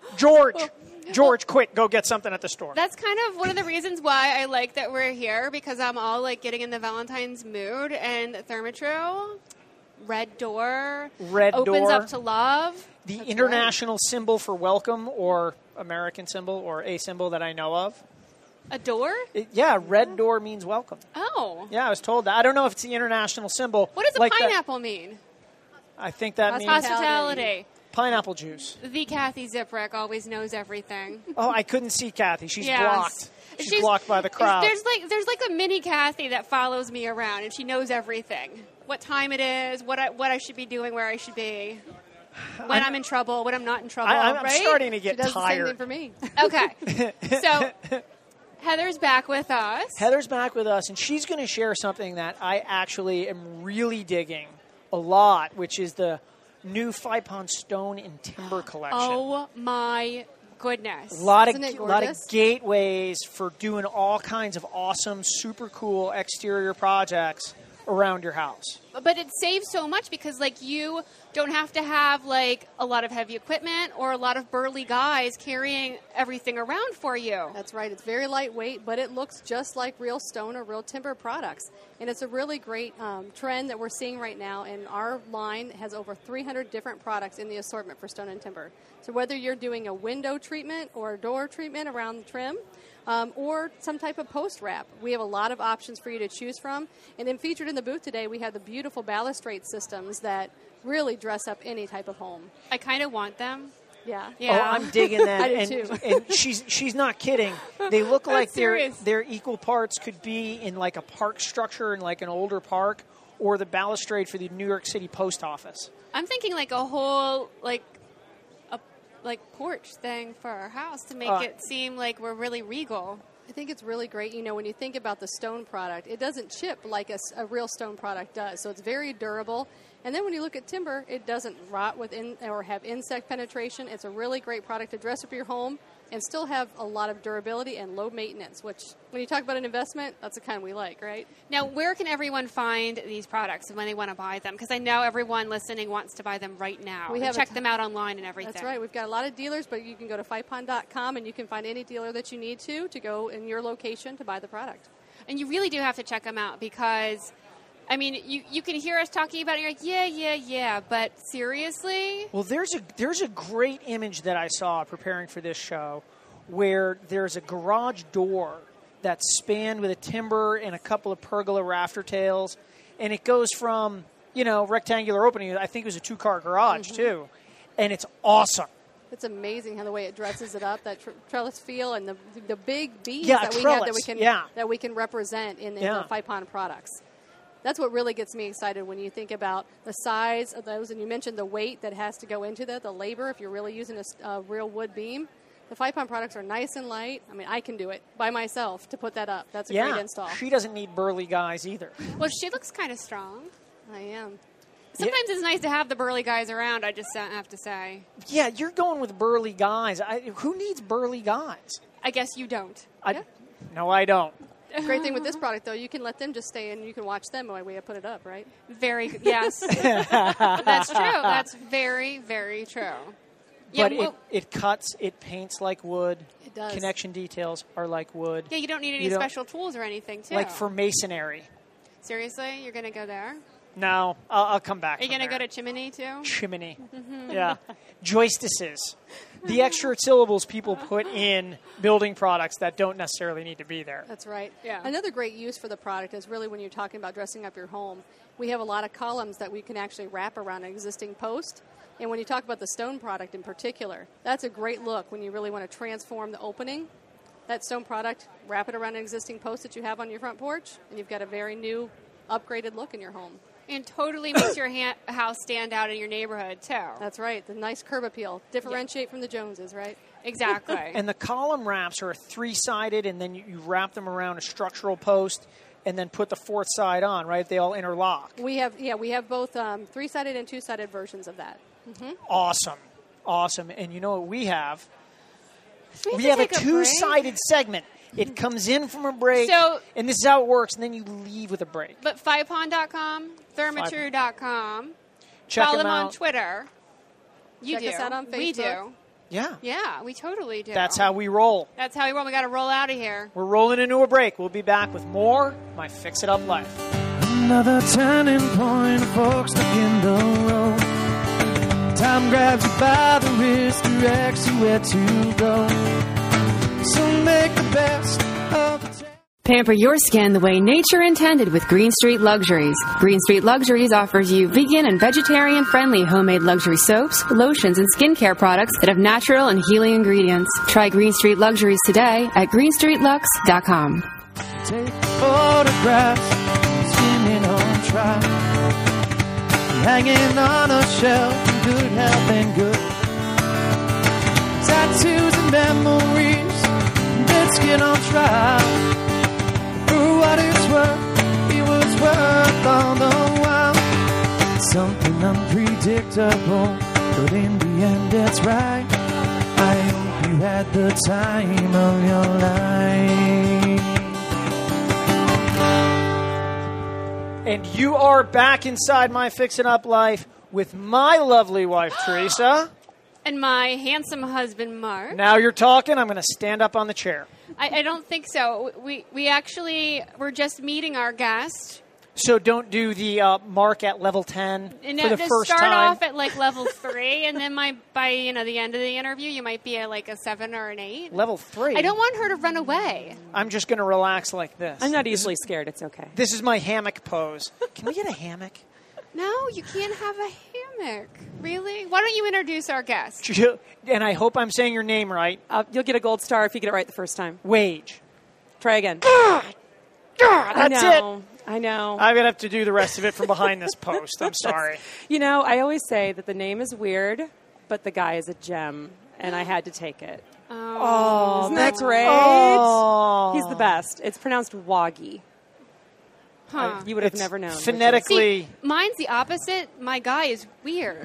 George, quick, go get something at the store. That's kind of one of the reasons why I like that we're here, because I'm all like getting in the Valentine's mood, and Therma-Tru, Red Door, opens up to love. The That's international symbol for welcome, or American symbol, or a symbol that I know of. A door? Red door means welcome. Oh. Yeah, I was told that. I don't know if it's the international symbol. What does a like pineapple mean? I think that means Hospitality. pineapple juice. The Kathy Ziprick always knows everything. Oh, I couldn't see Kathy. She's Yes. blocked. She's blocked by the crowd. There's like a mini Kathy that follows me around, and she knows everything. What time it is, what I should be doing, where I should be, when I'm in trouble, when I'm not in trouble. I'm right? starting to get She does tired. the same thing for me. Okay. So Heather's back with us. Heather's back with us, and she's going to share something that I actually am really digging a lot, which is the new 5-pond stone and timber collection. Oh my goodness! A lot Isn't it of gorgeous? gateways for doing all kinds of awesome, super cool exterior projects around your house. But it saves so much because, like, you don't have to have, like, a lot of heavy equipment or a lot of burly guys carrying everything around for you. That's right. It's very lightweight, but it looks just like real stone or real timber products. And it's a really great trend that we're seeing right now. And our line has over 300 different products in the assortment for stone and timber. So whether you're doing a window treatment or a door treatment around the trim, or some type of post wrap, we have a lot of options for you to choose from. And then featured in the booth today, we have the beautiful balustrade systems that really dress up any type of home. I kind of want them. Yeah. Yeah. Oh, I'm digging that. I do and, too. and she's not kidding. They look like serious. they're equal parts could be in like a park structure in like an older park, or the balustrade for the New York City post office. I'm thinking like a whole porch thing for our house to make it seem like we're really regal. I think it's really great. You know, when you think about the stone product, it doesn't chip like a real stone product does. So it's very durable. And then when you look at timber, it doesn't rot or have insect penetration. It's a really great product to dress up your home and still have a lot of durability and low maintenance, which when you talk about an investment, that's the kind we like, right? Now, where can everyone find these products when they want to buy them? Because I know everyone listening wants to buy them right now. We and have check them out online and everything. That's right. We've got a lot of dealers, but you can go to 5pond.com and you can find any dealer that you need to go in your location to buy the product. And you really do have to check them out because, I mean, you can hear us talking about it, and you're like, yeah, but seriously? Well, there's a great image that I saw preparing for this show where there's a garage door that's spanned with a timber and a couple of pergola rafter tails, and it goes from, rectangular opening. I think it was a 2-car garage, too, and it's awesome. It's amazing how the way it dresses it up, that trellis feel, and the big beams Yeah, that we trellis. have that we can represent in the 5 Pond products. That's what really gets me excited when you think about the size of those, and you mentioned the weight that has to go into that, the labor if you're really using a real wood beam. The 5 Pond products are nice and light. I mean, I can do it by myself to put that up. That's a great install. She doesn't need burly guys either. Well, she looks kind of strong. I am. Sometimes it's nice to have the burly guys around, I just have to say. Yeah, you're going with burly guys. Who needs burly guys? I guess you don't. No, I don't. Great thing with this product, though, you can let them just stay and you can watch them while we put it up, right? Very good. Yes. That's true. That's very, very true. Yeah, but it cuts, it paints like wood. It does. Connection details are like wood. Yeah, you don't need any special tools or anything, too. Like for masonry. Seriously? You're going to go there? No, I'll come back. Are you going to go to chimney, too? Chimney. Yeah. Joistices. The extra syllables people put in building products that don't necessarily need to be there. That's right. Yeah. Another great use for the product is really when you're talking about dressing up your home. We have a lot of columns that we can actually wrap around an existing post. And when you talk about the stone product in particular, that's a great look when you really want to transform the opening. That stone product, wrap it around an existing post that you have on your front porch, and you've got a very new, upgraded look in your home. And totally makes your house stand out in your neighborhood, too. That's right. The nice curb appeal. Differentiate from the Joneses, right? Exactly. And the column wraps are 3-sided, and then you wrap them around a structural post and then put the 4th side on, right? They all interlock. We have both 3-sided and 2-sided versions of that. Mm-hmm. Awesome. And you know what we have? We have a 2-sided segment. It comes in from a break, and this is how it works, and then you leave with a break. But 5pond.com, Therma-Tru.com. Check Follow them them out. on Twitter. Check us out on Facebook. We do. Yeah. Yeah, we totally do. That's how we roll. That's how we roll. We got to roll out of here. We're rolling into a break. We'll be back with more My Fix It Up Life. Another turning point, folks, stuck in the road. Time grabs you by the wrist, directs you where to go. So make the best of the day. Pamper your skin the way nature intended with Green Street Luxuries. Green Street Luxuries offers you vegan and vegetarian-friendly homemade luxury soaps, lotions, and skincare products that have natural and healing ingredients. Try Green Street Luxuries today at greenstreetlux.com. Take photographs, swimming on track, hanging on a shelf in good health and good. Tattoos and memories, dead skin on trial. For what it's worth, it was worth all the while. Something unpredictable, but in the end it's right. I hope you had the time of your life. And you are back inside My Fix It Up Life with my lovely wife, Teresa. And my handsome husband, Mark. Now you're talking. I'm going to stand up on the chair. I don't think so. We're just meeting our guest. So don't do the mark at level 10 for the just first start time. off at like level 3, and then by the end of the interview, you might be at like a 7 or an 8. Level 3? I don't want her to run away. I'm just going to relax like this. I'm not easily scared. It's okay. This is my hammock pose. Can we get a hammock? No, you can't have a hammock. Really? Why don't you introduce our guest? And I hope I'm saying your name right. You'll get a gold star if you get it right the first time. Wage. Try again. That's it. I know. I'm going to have to do the rest of it from behind this post. I'm sorry. I always say that the name is weird, but the guy is a gem, and I had to take it. Oh, isn't that great? Oh. He's the best. It's pronounced Waggy. Huh. You would have never known. Phonetically. See, mine's the opposite. My guy is weird.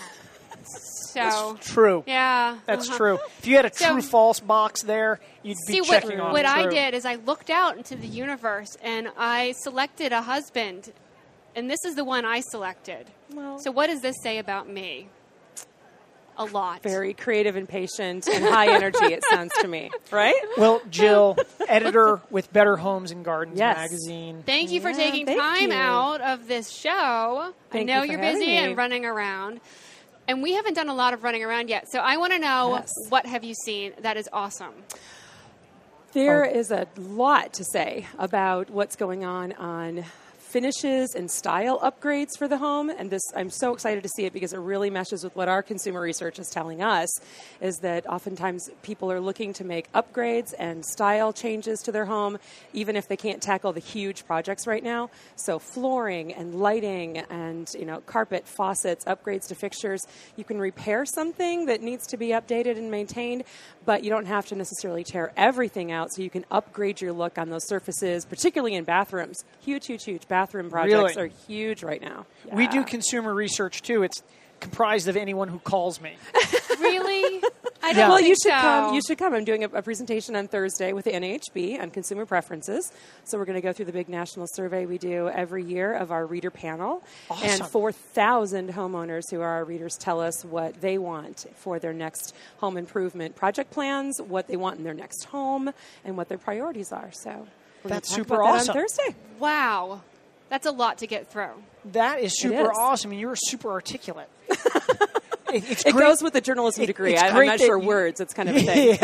So That's true. Yeah. That's true. If you had a true-false box there, you'd be checking on what true. I did is I looked out into the universe, and I selected a husband, and this is the one I selected. Well, so what does this say about me? a lot. Very creative and patient and high energy, it sounds to me. Right? Well, Jill, editor with Better Homes and Gardens Yes. magazine. Thank you for taking thank time you. out of this show. Thank I know you for you're busy having me. and running around. And we haven't done a lot of running around yet. So I want to know, Yes. what have you seen that is awesome? There is a lot to say about what's going on finishes and style upgrades for the home, and this I'm so excited to see it because it really meshes with what our consumer research is telling us, is that oftentimes people are looking to make upgrades and style changes to their home even if they can't tackle the huge projects right now. So flooring and lighting and carpet, faucets, upgrades to fixtures. You can repair something that needs to be updated and maintained, but you don't have to necessarily tear everything out, so you can upgrade your look on those surfaces, particularly in bathrooms. Huge bathroom projects Really? are huge right now. We Yeah. do consumer research, too. It's comprised of anyone who calls me. Really? I Yeah. don't Well, think you should so. come. You should come. I'm doing a presentation on Thursday with the NAHB on consumer preferences. So we're going to go through the big national survey we do every year of our reader panel. Awesome. And 4,000 homeowners who are our readers tell us what they want for their next home improvement project plans, what they want in their next home, and what their priorities are. So we're gonna That's talk super about that awesome. on Thursday. Wow. That's a lot to get through. That is super is. awesome, and you're super articulate. It's It great. goes with the journalism degree. it's I'm great not that sure you- words. It's kind of a thing.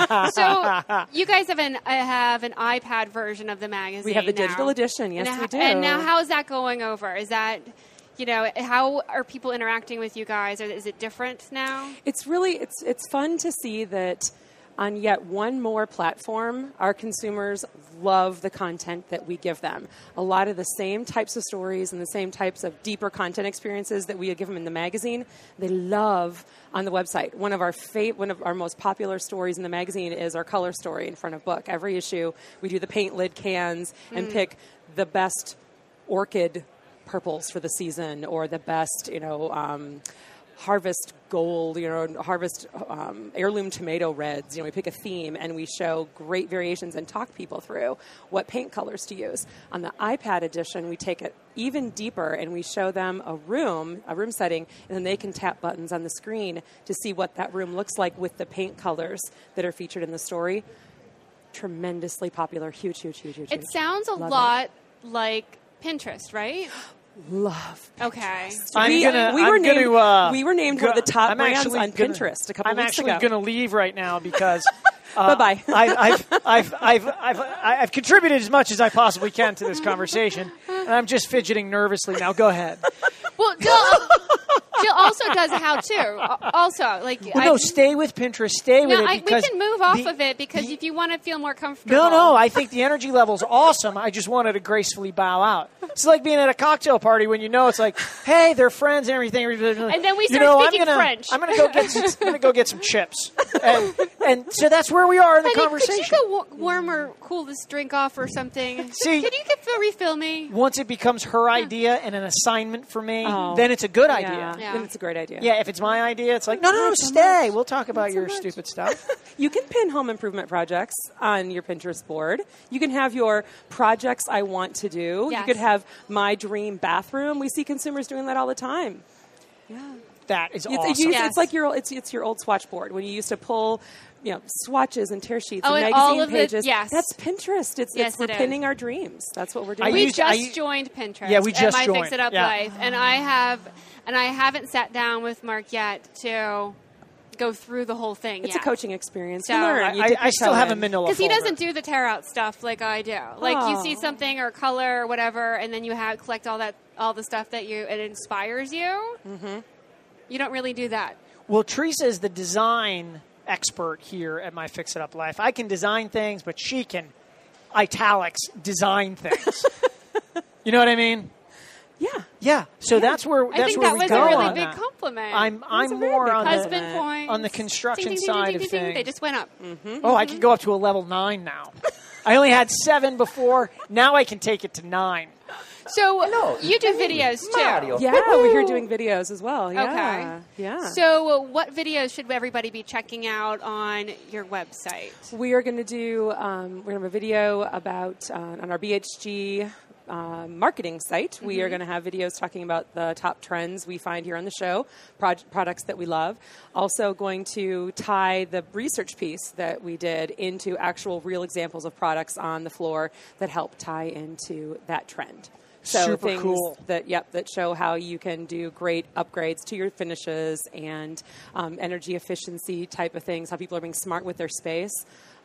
So you guys have an iPad version of the magazine. We have the now. digital edition. Yes, and we do. And now, how is that going over? Is that, how are people interacting with you guys? Or is it different now? It's really it's fun to see that on yet one more platform, our consumers love the content that we give them. A lot of the same types of stories and the same types of deeper content experiences that we give them in the magazine, they love on the website. One of our most popular stories in the magazine is our color story in front of book. Every issue, we do the paint lid cans and pick the best orchid purples for the season, or the best, harvest gold, harvest heirloom tomato reds. We pick a theme and we show great variations and talk people through what paint colors to use. On the iPad edition, we take it even deeper and we show them a room setting, and then they can tap buttons on the screen to see what that room looks like with the paint colors that are featured in the story. Tremendously popular. Huge. It sounds a Love lot like Pinterest, right? Love. Okay. We were named one of the top I'm brands actually on gonna- Pinterest a couple I'm weeks actually ago. going to leave right now because Bye-bye. I've contributed as much as I possibly can to this conversation, and I'm just fidgeting nervously now. Go ahead. Well, Jill also does how to. Also, No, stay with Pinterest. Stay with it we because can move off of it because if you want to feel more comfortable. No, I think the energy level's awesome. I just wanted to gracefully bow out. It's like being at a cocktail party when it's like, hey, they're friends and everything. And then we start speaking French. I'm gonna go get some chips, and so that's where we are in the Honey, conversation. could you go warm or cool this drink off or something? See- could you refill me? Once it becomes her idea and an assignment for me, Oh. then it's a good Yeah. idea. Yeah. Then it's a great idea. Yeah, if it's my idea, it's like, no, Not so stay. much. We'll talk about so your much. stupid stuff. You can pin home improvement projects on your Pinterest board. You can have your projects I want to do. Yes. You could have my dream bathroom. We see consumers doing that all the time. Yeah. That is It's, awesome. Yes. it's like it's your old swatch board when you used to pull swatches and tear sheets Oh, and and all magazine of the- pages. yes. That's Pinterest. Yes, We're it is. pinning our dreams. That's what we're doing. I We used- joined Pinterest. Yeah, we just at my joined. Fix It Up Yeah. Life, and I haven't sat down with Mark yet to go through the whole thing. It's yet. a coaching experience. So, You learn. You dip I your still toe have a in. manila Because he folder. doesn't do the tear out stuff like I do. Like you see Oh. something or color or whatever, and then you collect all the stuff that it inspires you. Mm-hmm. You don't really do that. Well, Teresa is the design expert here at My Fix It Up Life. I can design things, but she can italics design things. You know what I mean? Yeah. Yeah. So that's where I think where that we was go a really on big that. compliment. I'm a very more big on Husband the points on the construction Ding, ding, side ding, of ding, ding, ding. things. They just went up. Oh, I can go up to a level 9 now. I only had 7 before. Now I can take it to 9. So you do videos too. Yeah, we're here doing videos as well. Yeah. Okay. Yeah. So what videos should everybody be checking out on your website? We are going to do we're going to have a video about on our BHG marketing site. We are going to have videos talking about the top trends we find here on the show, products that we love. Also going to tie the research piece that we did into actual real examples of products on the floor that help tie into that trend. So Super things cool. that show how you can do great upgrades to your finishes and energy efficiency type of things, how people are being smart with their space.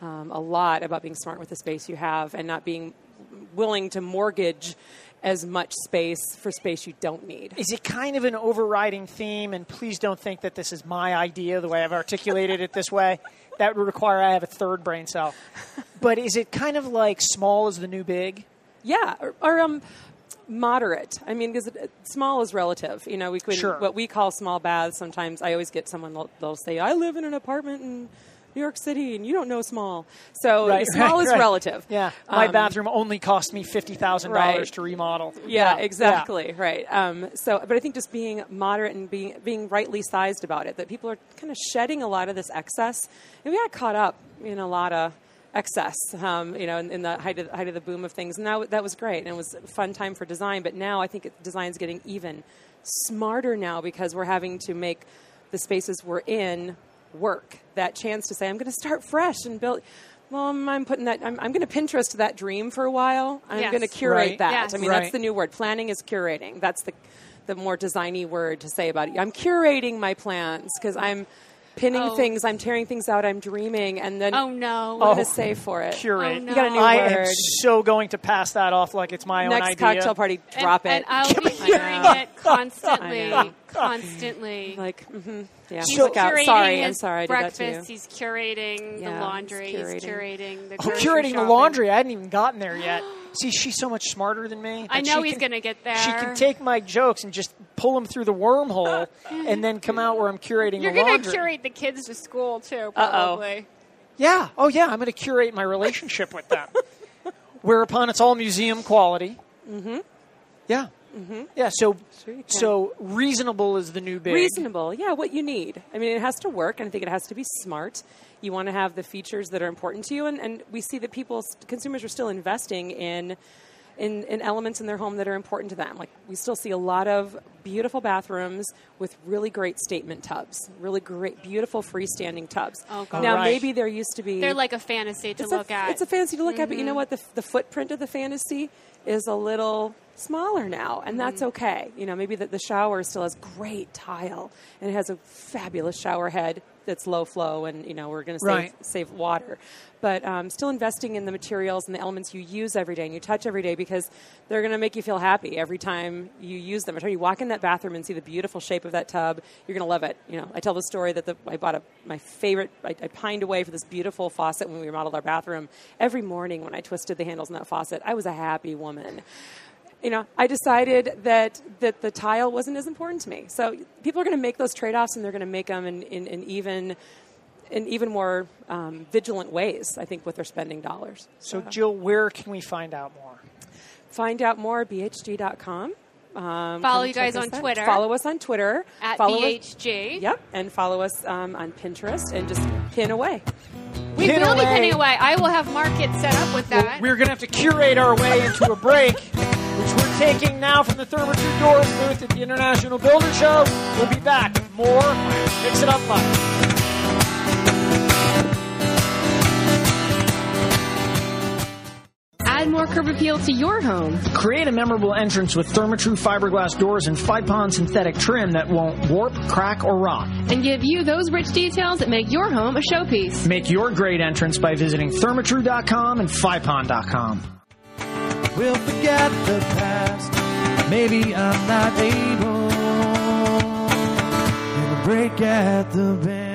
A lot about being smart with the space you have and not being willing to mortgage as much space for space you don't need. Is it kind of an overriding theme? And please don't think that this is my idea, the way I've articulated it this way. That would require I have a third brain cell. But is it kind of like small is the new big? Yeah, or moderate. I mean, because small is relative. You know, what we call small baths. Sometimes I always get someone they'll say, "I live in an apartment in New York City, and you don't know small." So small is relative. Yeah, my bathroom only cost me $50,000 to remodel. Yeah, exactly. Yeah. Right. But I think just being moderate and being rightly sized about it. That people are kind of shedding a lot of this excess, and we got caught up in a lot of excess, in the height of the boom of things. And that was great, and it was a fun time for design. But now I think design's getting even smarter now because we're having to make the spaces we're in work. That chance to say, I'm going to start fresh and build. Well, I'm putting that. I'm going to Pinterest that dream for a while. I'm going to curate that. Yes. I mean, that's the new word. Planning is curating. That's the more designy word to say about it. I'm curating my plans because I'm pinning things, I'm tearing things out, I'm dreaming, and then I'm going to save for it. Curate. No. You got a new I word. am so going to pass that off like it's my own idea. Next cocktail party, drop it. And I'll be hearing it constantly. Constantly. Like, yeah. He's Look out. curating Sorry, I'm his sorry. I did breakfast. that too. He's curating the laundry. He's curating the grocery curating the shopping. laundry. I hadn't even gotten there yet. See, she's so much smarter than me. I know he's going to get there. She can take my jokes and just pull them through the wormhole and then come out where I'm curating You're the laundry. going to curate the kids to school, too, probably. Yeah. Oh, yeah. I'm going to curate my relationship with them. Whereupon it's all museum quality. Mm-hmm. Yeah. Mm-hmm. Yeah, so reasonable is the new big. Reasonable, yeah, what you need. I mean, it has to work, and I think it has to be smart. You want to have the features that are important to you, and we see that consumers are still investing in elements in their home that are important to them. Like, we still see a lot of beautiful bathrooms with really great statement tubs, really great, beautiful freestanding tubs. Oh, God. Now, maybe there used to be... They're like a fantasy to look at. It's a fantasy to look at, but you know what? The footprint of the fantasy is a little smaller now, and that's okay. You know, maybe the shower still has great tile, and it has a fabulous shower head that's low flow, and, you know, we're going to save water. But still investing in the materials and the elements you use every day and you touch every day, because they're going to make you feel happy every time you use them. I tell you, walk in that bathroom and see the beautiful shape of that tub. You're going to love it. You know, I tell the story that I bought my favorite. I pined away for this beautiful faucet when we remodeled our bathroom. Every morning when I twisted the handles in that faucet, I was a happy woman. You know, I decided that the tile wasn't as important to me. So people are going to make those trade-offs, and they're going to make them in even more vigilant ways, I think, with their spending dollars. So, Jill, where can we find out more? Find out more at bhg.com. Follow you guys on Twitter. Follow us on Twitter. At BHG. Yep, and follow us on Pinterest, and just pin away. We will be pinning away. I will have markets set up with that. Well, we're going to have to curate our way into a break, which we're taking now from the Therma-Tru Doors booth at the International Builder Show. We'll be back with more Fix It Up Live. Add more curb appeal to your home. Create a memorable entrance with Therma-Tru fiberglass doors and Fypon synthetic trim that won't warp, crack, or rot. And give you those rich details that make your home a showpiece. Make your great entrance by visiting Therma-Tru.com and Fypon.com. We'll forget the past. Maybe I'm not able to break at the bend.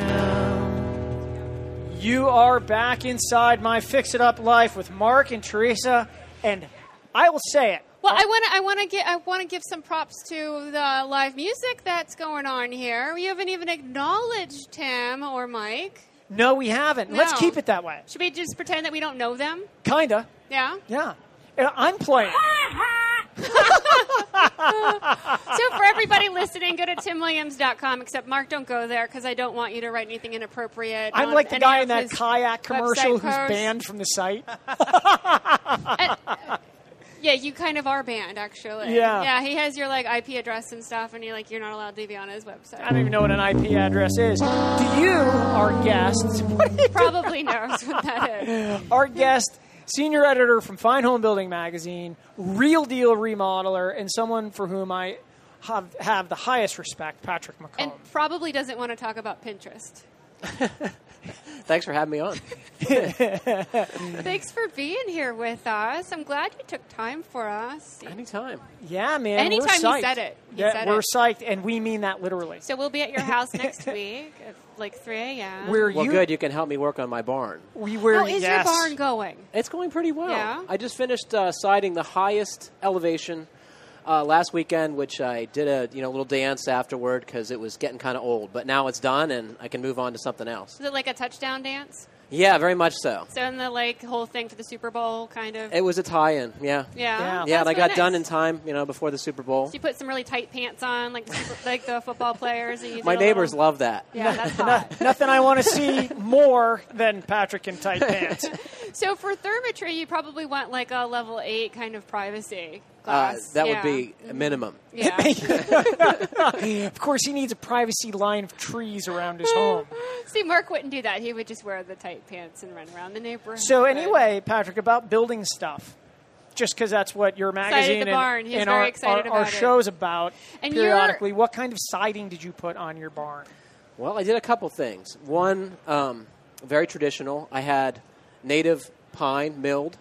You are back inside my Fix It Up life with Mark and Teresa, and I will say it. Well, I want to give some props to the live music that's going on here. We haven't even acknowledged Tim or Mike. No, we haven't. No. Let's keep it that way. Should we just pretend that we don't know them? Kinda. Yeah. Yeah. I'm playing. So for everybody listening, go to timwilliams.com, except Mark, don't go there because I don't want you to write anything inappropriate. I'm like the guy in that kayak commercial who's banned from the site. Yeah, you kind of are banned, actually. Yeah. Yeah, he has your like IP address and stuff, and you're not allowed to be on his website. I don't even know what an IP address is. Do you, our guest, Probably knows what that is. our guest, senior editor from Fine Home Building Magazine, real deal remodeler, and someone for whom I have the highest respect, Patrick McComb. And probably doesn't want to talk about Pinterest. Thanks for having me on. Thanks for being here with us. I'm glad you took time for us. Anytime. Yeah, man. Anytime we're you psyched. said it. You Yeah, said we're it. psyched, and we mean that literally. So we'll be at your house next week at like 3 a.m. Where Well, you, good. You can help me work on my barn. How is your barn going? It's going pretty well. Yeah? I just finished siding the highest elevation last weekend, which I did a little dance afterward because it was getting kind of old. But now it's done, and I can move on to something else. Is it like a touchdown dance? Yeah, very much so. So in the whole thing for the Super Bowl, kind of. It was a tie-in. Yeah. Yeah. Yeah, and I got That's done really in time, before the Super Bowl. nice. You put some really tight pants on, like the football players. And you did My a neighbors little- love that. Yeah, that's hot. Nothing I want to see more than Patrick in tight pants. So for thermometry, you probably want like a level 8 kind of privacy glass. That Yeah. would be a minimum. Yeah. Of course, he needs a privacy line of trees around his home. See, Mark wouldn't do that. He would just wear the tight pants and run around the neighborhood. So anyway, Patrick, about building stuff. Just because that's what your magazine the barn. He's and very our, excited our about it. show's about And periodically. What kind of siding did you put on your barn? Well, I did a couple things. One, very traditional. I had native pine milled,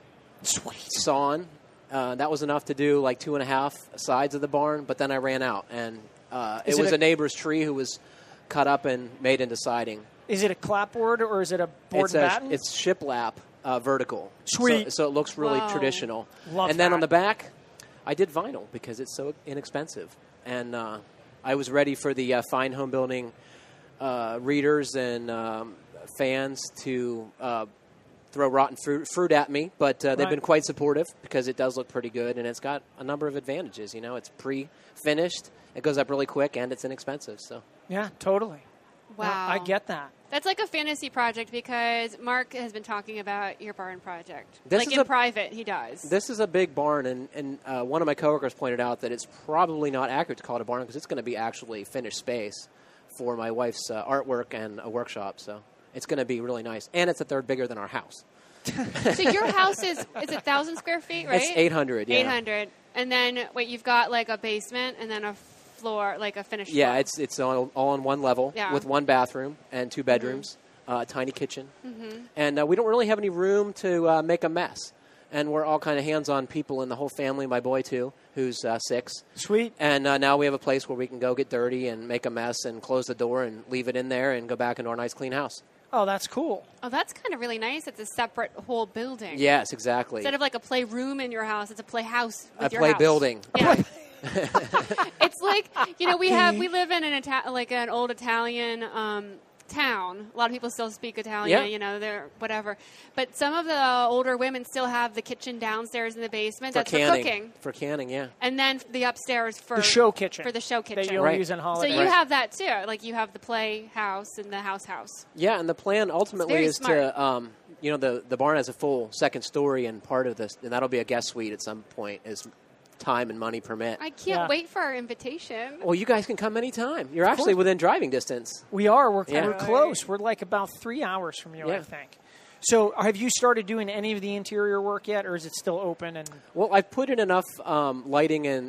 sawn. That was enough to do like 2.5 sides of the barn, but then I ran out, and it was a neighbor's tree who was cut up and made into siding. Is it a clapboard or is it a board and batten? It's shiplap vertical. Sweet. So it looks really Wow. traditional. Love and then that. on the back, I did vinyl because it's so inexpensive. And I was ready for the Fine Home Building readers and fans to throw rotten fruit at me, but they've Right. been quite supportive because it does look pretty good, and it's got a number of advantages. It's pre-finished, it goes up really quick, and it's inexpensive. So Yeah, totally. No, Wow. I get that. That's like a fantasy project because Mark has been talking about your barn project. This Like is in a- private, he does. this is a big barn, and one of my coworkers pointed out that it's probably not accurate to call it a barn because it's going to be actually finished space for my wife's artwork and a workshop. So it's going to be really nice, and it's a third bigger than our house. So your house is 1,000 square feet, right? It's 800. Yeah. 800. And then, you've got like a basement and then a floor, like a finished Yeah, floor. it's all on one level Yeah. with one bathroom and 2 bedrooms, a tiny kitchen. And we don't really have any room to make a mess. And we're all kind of hands-on people in the whole family, my boy too, who's 6. Sweet. And now we have a place where we can go get dirty and make a mess and close the door and leave it in there and go back into our nice clean house. Oh, that's cool. Oh, that's kind of really nice. It's a separate whole building. Yes, exactly. Instead of like a playroom in your house, it's a playhouse with A your play house. building. Yeah. It's like, we live in an old Italian town. A lot of people still speak Italian, Yeah. they're whatever. But some of the older women still have the kitchen downstairs in the basement. That's canning. for cooking. For canning, yeah. And then the upstairs for The show kitchen. For the show kitchen. That you'll Right. use on So holidays. you have that too. Like you have the playhouse and the house. Yeah, and the plan ultimately very is to, the barn has a full second story, and part of this, and that'll be a guest suite at some point, as time and money permit. I can't Yeah. wait for our invitation. Well, you guys can come anytime. You're actually within driving distance. We are. We're Yeah. close. We're like about 3 hours from you, I Yeah. think. So have you started doing any of the interior work yet, or is it still open? And Well, I've put in enough lighting and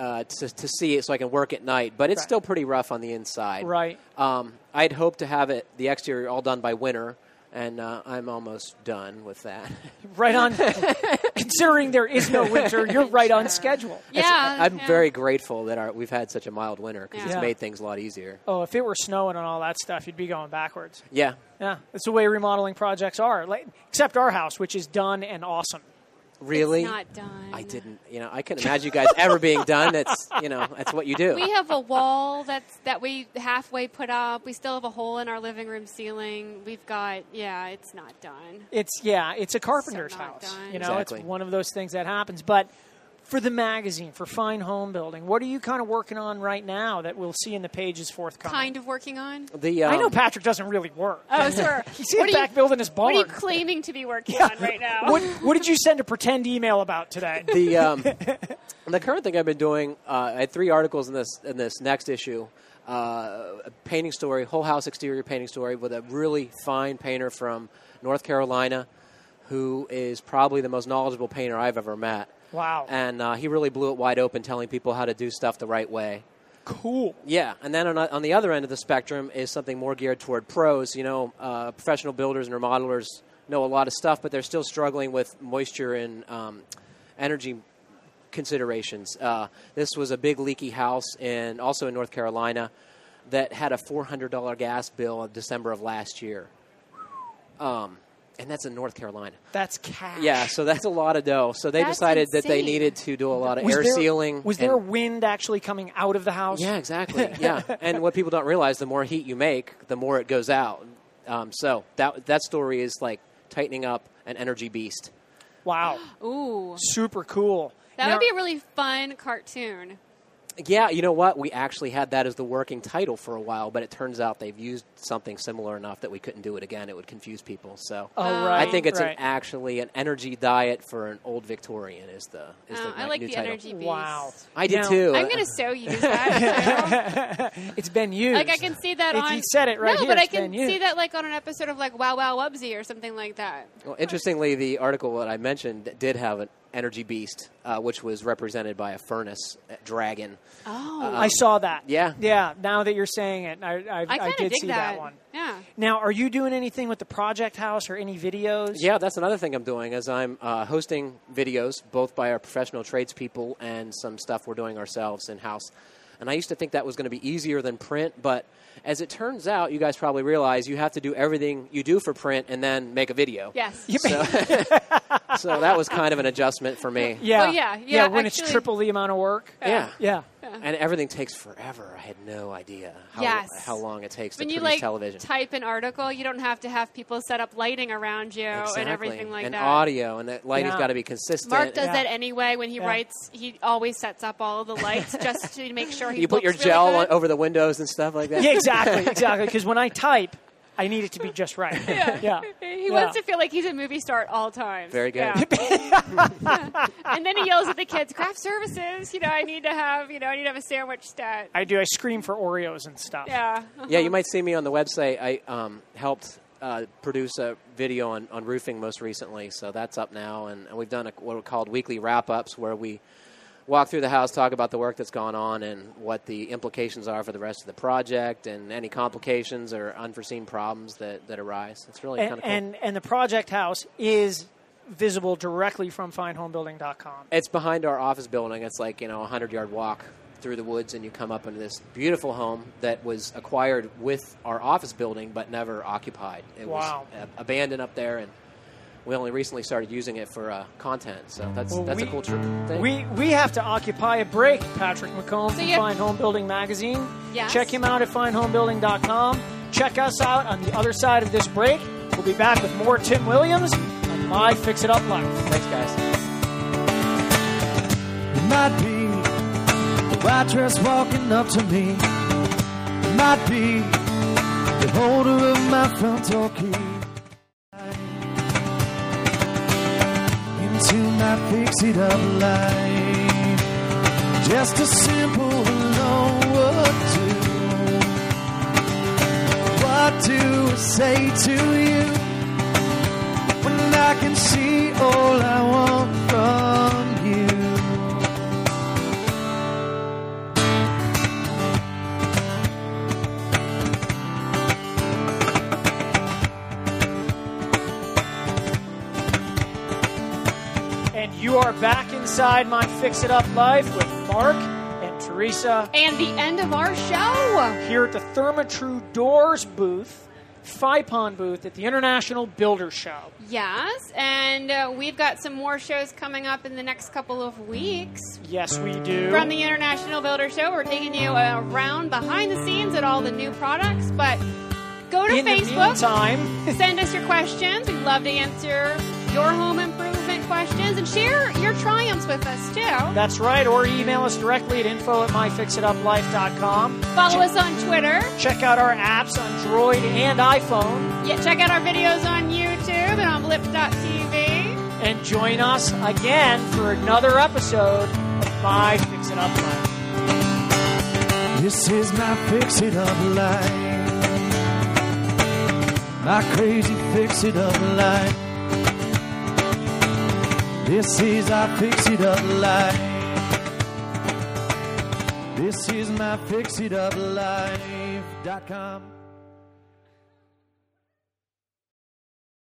to see it so I can work at night, but it's Right. still pretty rough on the inside. Right. I'd hoped to have the exterior all done by winter, and I'm almost done with that. Right on. Considering there is no winter, you're right on schedule. Yeah. I'm yeah. very grateful that we've had such a mild winter because Yeah. it's made things a lot easier. Oh, if it were snowing and all that stuff, you'd be going backwards. Yeah. Yeah, that's the way remodeling projects are. Except our house, which is done and awesome. Really? It's not done. I didn't. I couldn't imagine you guys ever being done. That's that's what you do. We have a wall that we halfway put up. We still have a hole in our living room ceiling. We've got it's not done. It's a carpenter's So not house. done. It's Exactly. one of those things that happens. But for the magazine, for Fine Home Building, what are you kind of working on right now that we'll see in the pages forthcoming? Kind of working on? I know Patrick doesn't really work. Oh, sure. You see him back building his barn. What are you claiming to be working on right now? What did you send a pretend email about today? The current thing I've been doing, I had 3 articles in this next issue. A painting story, whole house exterior painting story with a really fine painter from North Carolina who is probably the most knowledgeable painter I've ever met. Wow. And he really blew it wide open, telling people how to do stuff the right way. Cool. Yeah, and then on the other end of the spectrum is something more geared toward pros. Professional builders and remodelers know a lot of stuff, but they're still struggling with moisture and energy considerations. This was a big leaky house also in North Carolina that had a $400 gas bill in December of last year. And that's in North Carolina. That's cash. Yeah, so that's a lot of dough. So they decided that they needed to do a lot of sealing. Was there wind actually coming out of the house? Yeah, exactly. Yeah, and what people don't realize, the more heat you make, the more it goes out. So that story is like tightening up an energy beast. Wow. Ooh. Super cool. That would be a really fun cartoon. Yeah, you know what? We actually had that as the working title for a while, but it turns out they've used something similar enough that we couldn't do it again. It would confuse people. So I think it's actually an energy diet for an old Victorian is the I like new the title. energy beast. Wow. I did too. I'm going to so use that. It's been used. Like I can see that on. He said it right here. No, but it's I can see that like on an episode of like Wow Wow Wubsy or something like that. Well, interestingly, the article that I mentioned did have an energy beast, which was represented by a furnace dragon. Oh, I saw that. Yeah. Yeah. Now that you're saying it, I did see that one. Yeah. Now, are you doing anything with the Project House or any videos? Yeah, that's another thing I'm doing is I'm hosting videos, both by our professional tradespeople and some stuff we're doing ourselves in-house. And I used to think that was going to be easier than print, but as it turns out, you guys probably realize you have to do everything you do for print and then make a video. Yes. So that was kind of an adjustment for me. Yeah. Well, when it's triple the amount of work. Yeah. And everything takes forever. I had no idea how long it takes to produce television. When you type an article, you don't have to have people set up lighting around you and everything like that. And audio, and that lighting's got to be consistent. Mark does that anyway. When he writes, he always sets up all of the lights just to make sure he You put your really gel over the windows and stuff like that? Yeah, exactly. Because when I type, I need it to be just right. Yeah. He wants to feel like he's a movie star at all times. Very good. Yeah. And then he yells at the kids, craft services, I need to have a sandwich stat. I do. I scream for Oreos and stuff. Yeah. Yeah, you might see me on the website. I helped produce a video on roofing most recently, so that's up now. And we've done what are called weekly wrap-ups where we walk through the house, talk about the work that's gone on and what the implications are for the rest of the project and any complications or unforeseen problems that arise. It's really kind of cool. And the Project House is visible directly from FineHomeBuilding.com. It's behind our office building. It's like, a 100-yard walk through the woods, and you come up into this beautiful home that was acquired with our office building but never occupied. It was abandoned up there, and we only recently started using it for content, so that's a cool thing. We have to occupy a break. Patrick McComb from Fine Home Building Magazine. Yes. Check him out at FineHomeBuilding.com. Check us out on the other side of this break. We'll be back with more Tim Williams on My Fix It Up Life. Thanks, guys. It might be the white dress walking up to me. It might be the holder of my front door key. To my fix-it-up life, just a simple hello, what do I say to you when I can see all I want from you? You are back inside My Fix It Up Life with Mark and Teresa. And the end of our show. Here at the Therma-Tru Doors booth, FIPON booth at the International Builder Show. Yes, and we've got some more shows coming up in the next couple of weeks. Yes, we do. From the International Builder Show, we're taking you around behind the scenes at all the new products, but go to Facebook. In the meantime, send us your questions. We'd love to answer your home improvement questions and share your triumphs with us, too. That's right, or email us directly at info@myfixituplife.com. Follow us on Twitter. Check out our apps on Droid and iPhone. Yeah, check out our videos on YouTube and on blip.tv. And join us again for another episode of My Fix It Up Life. This is my fix it up life. My crazy fix it up life. This is our fix it up life. This is my fix it up life.com.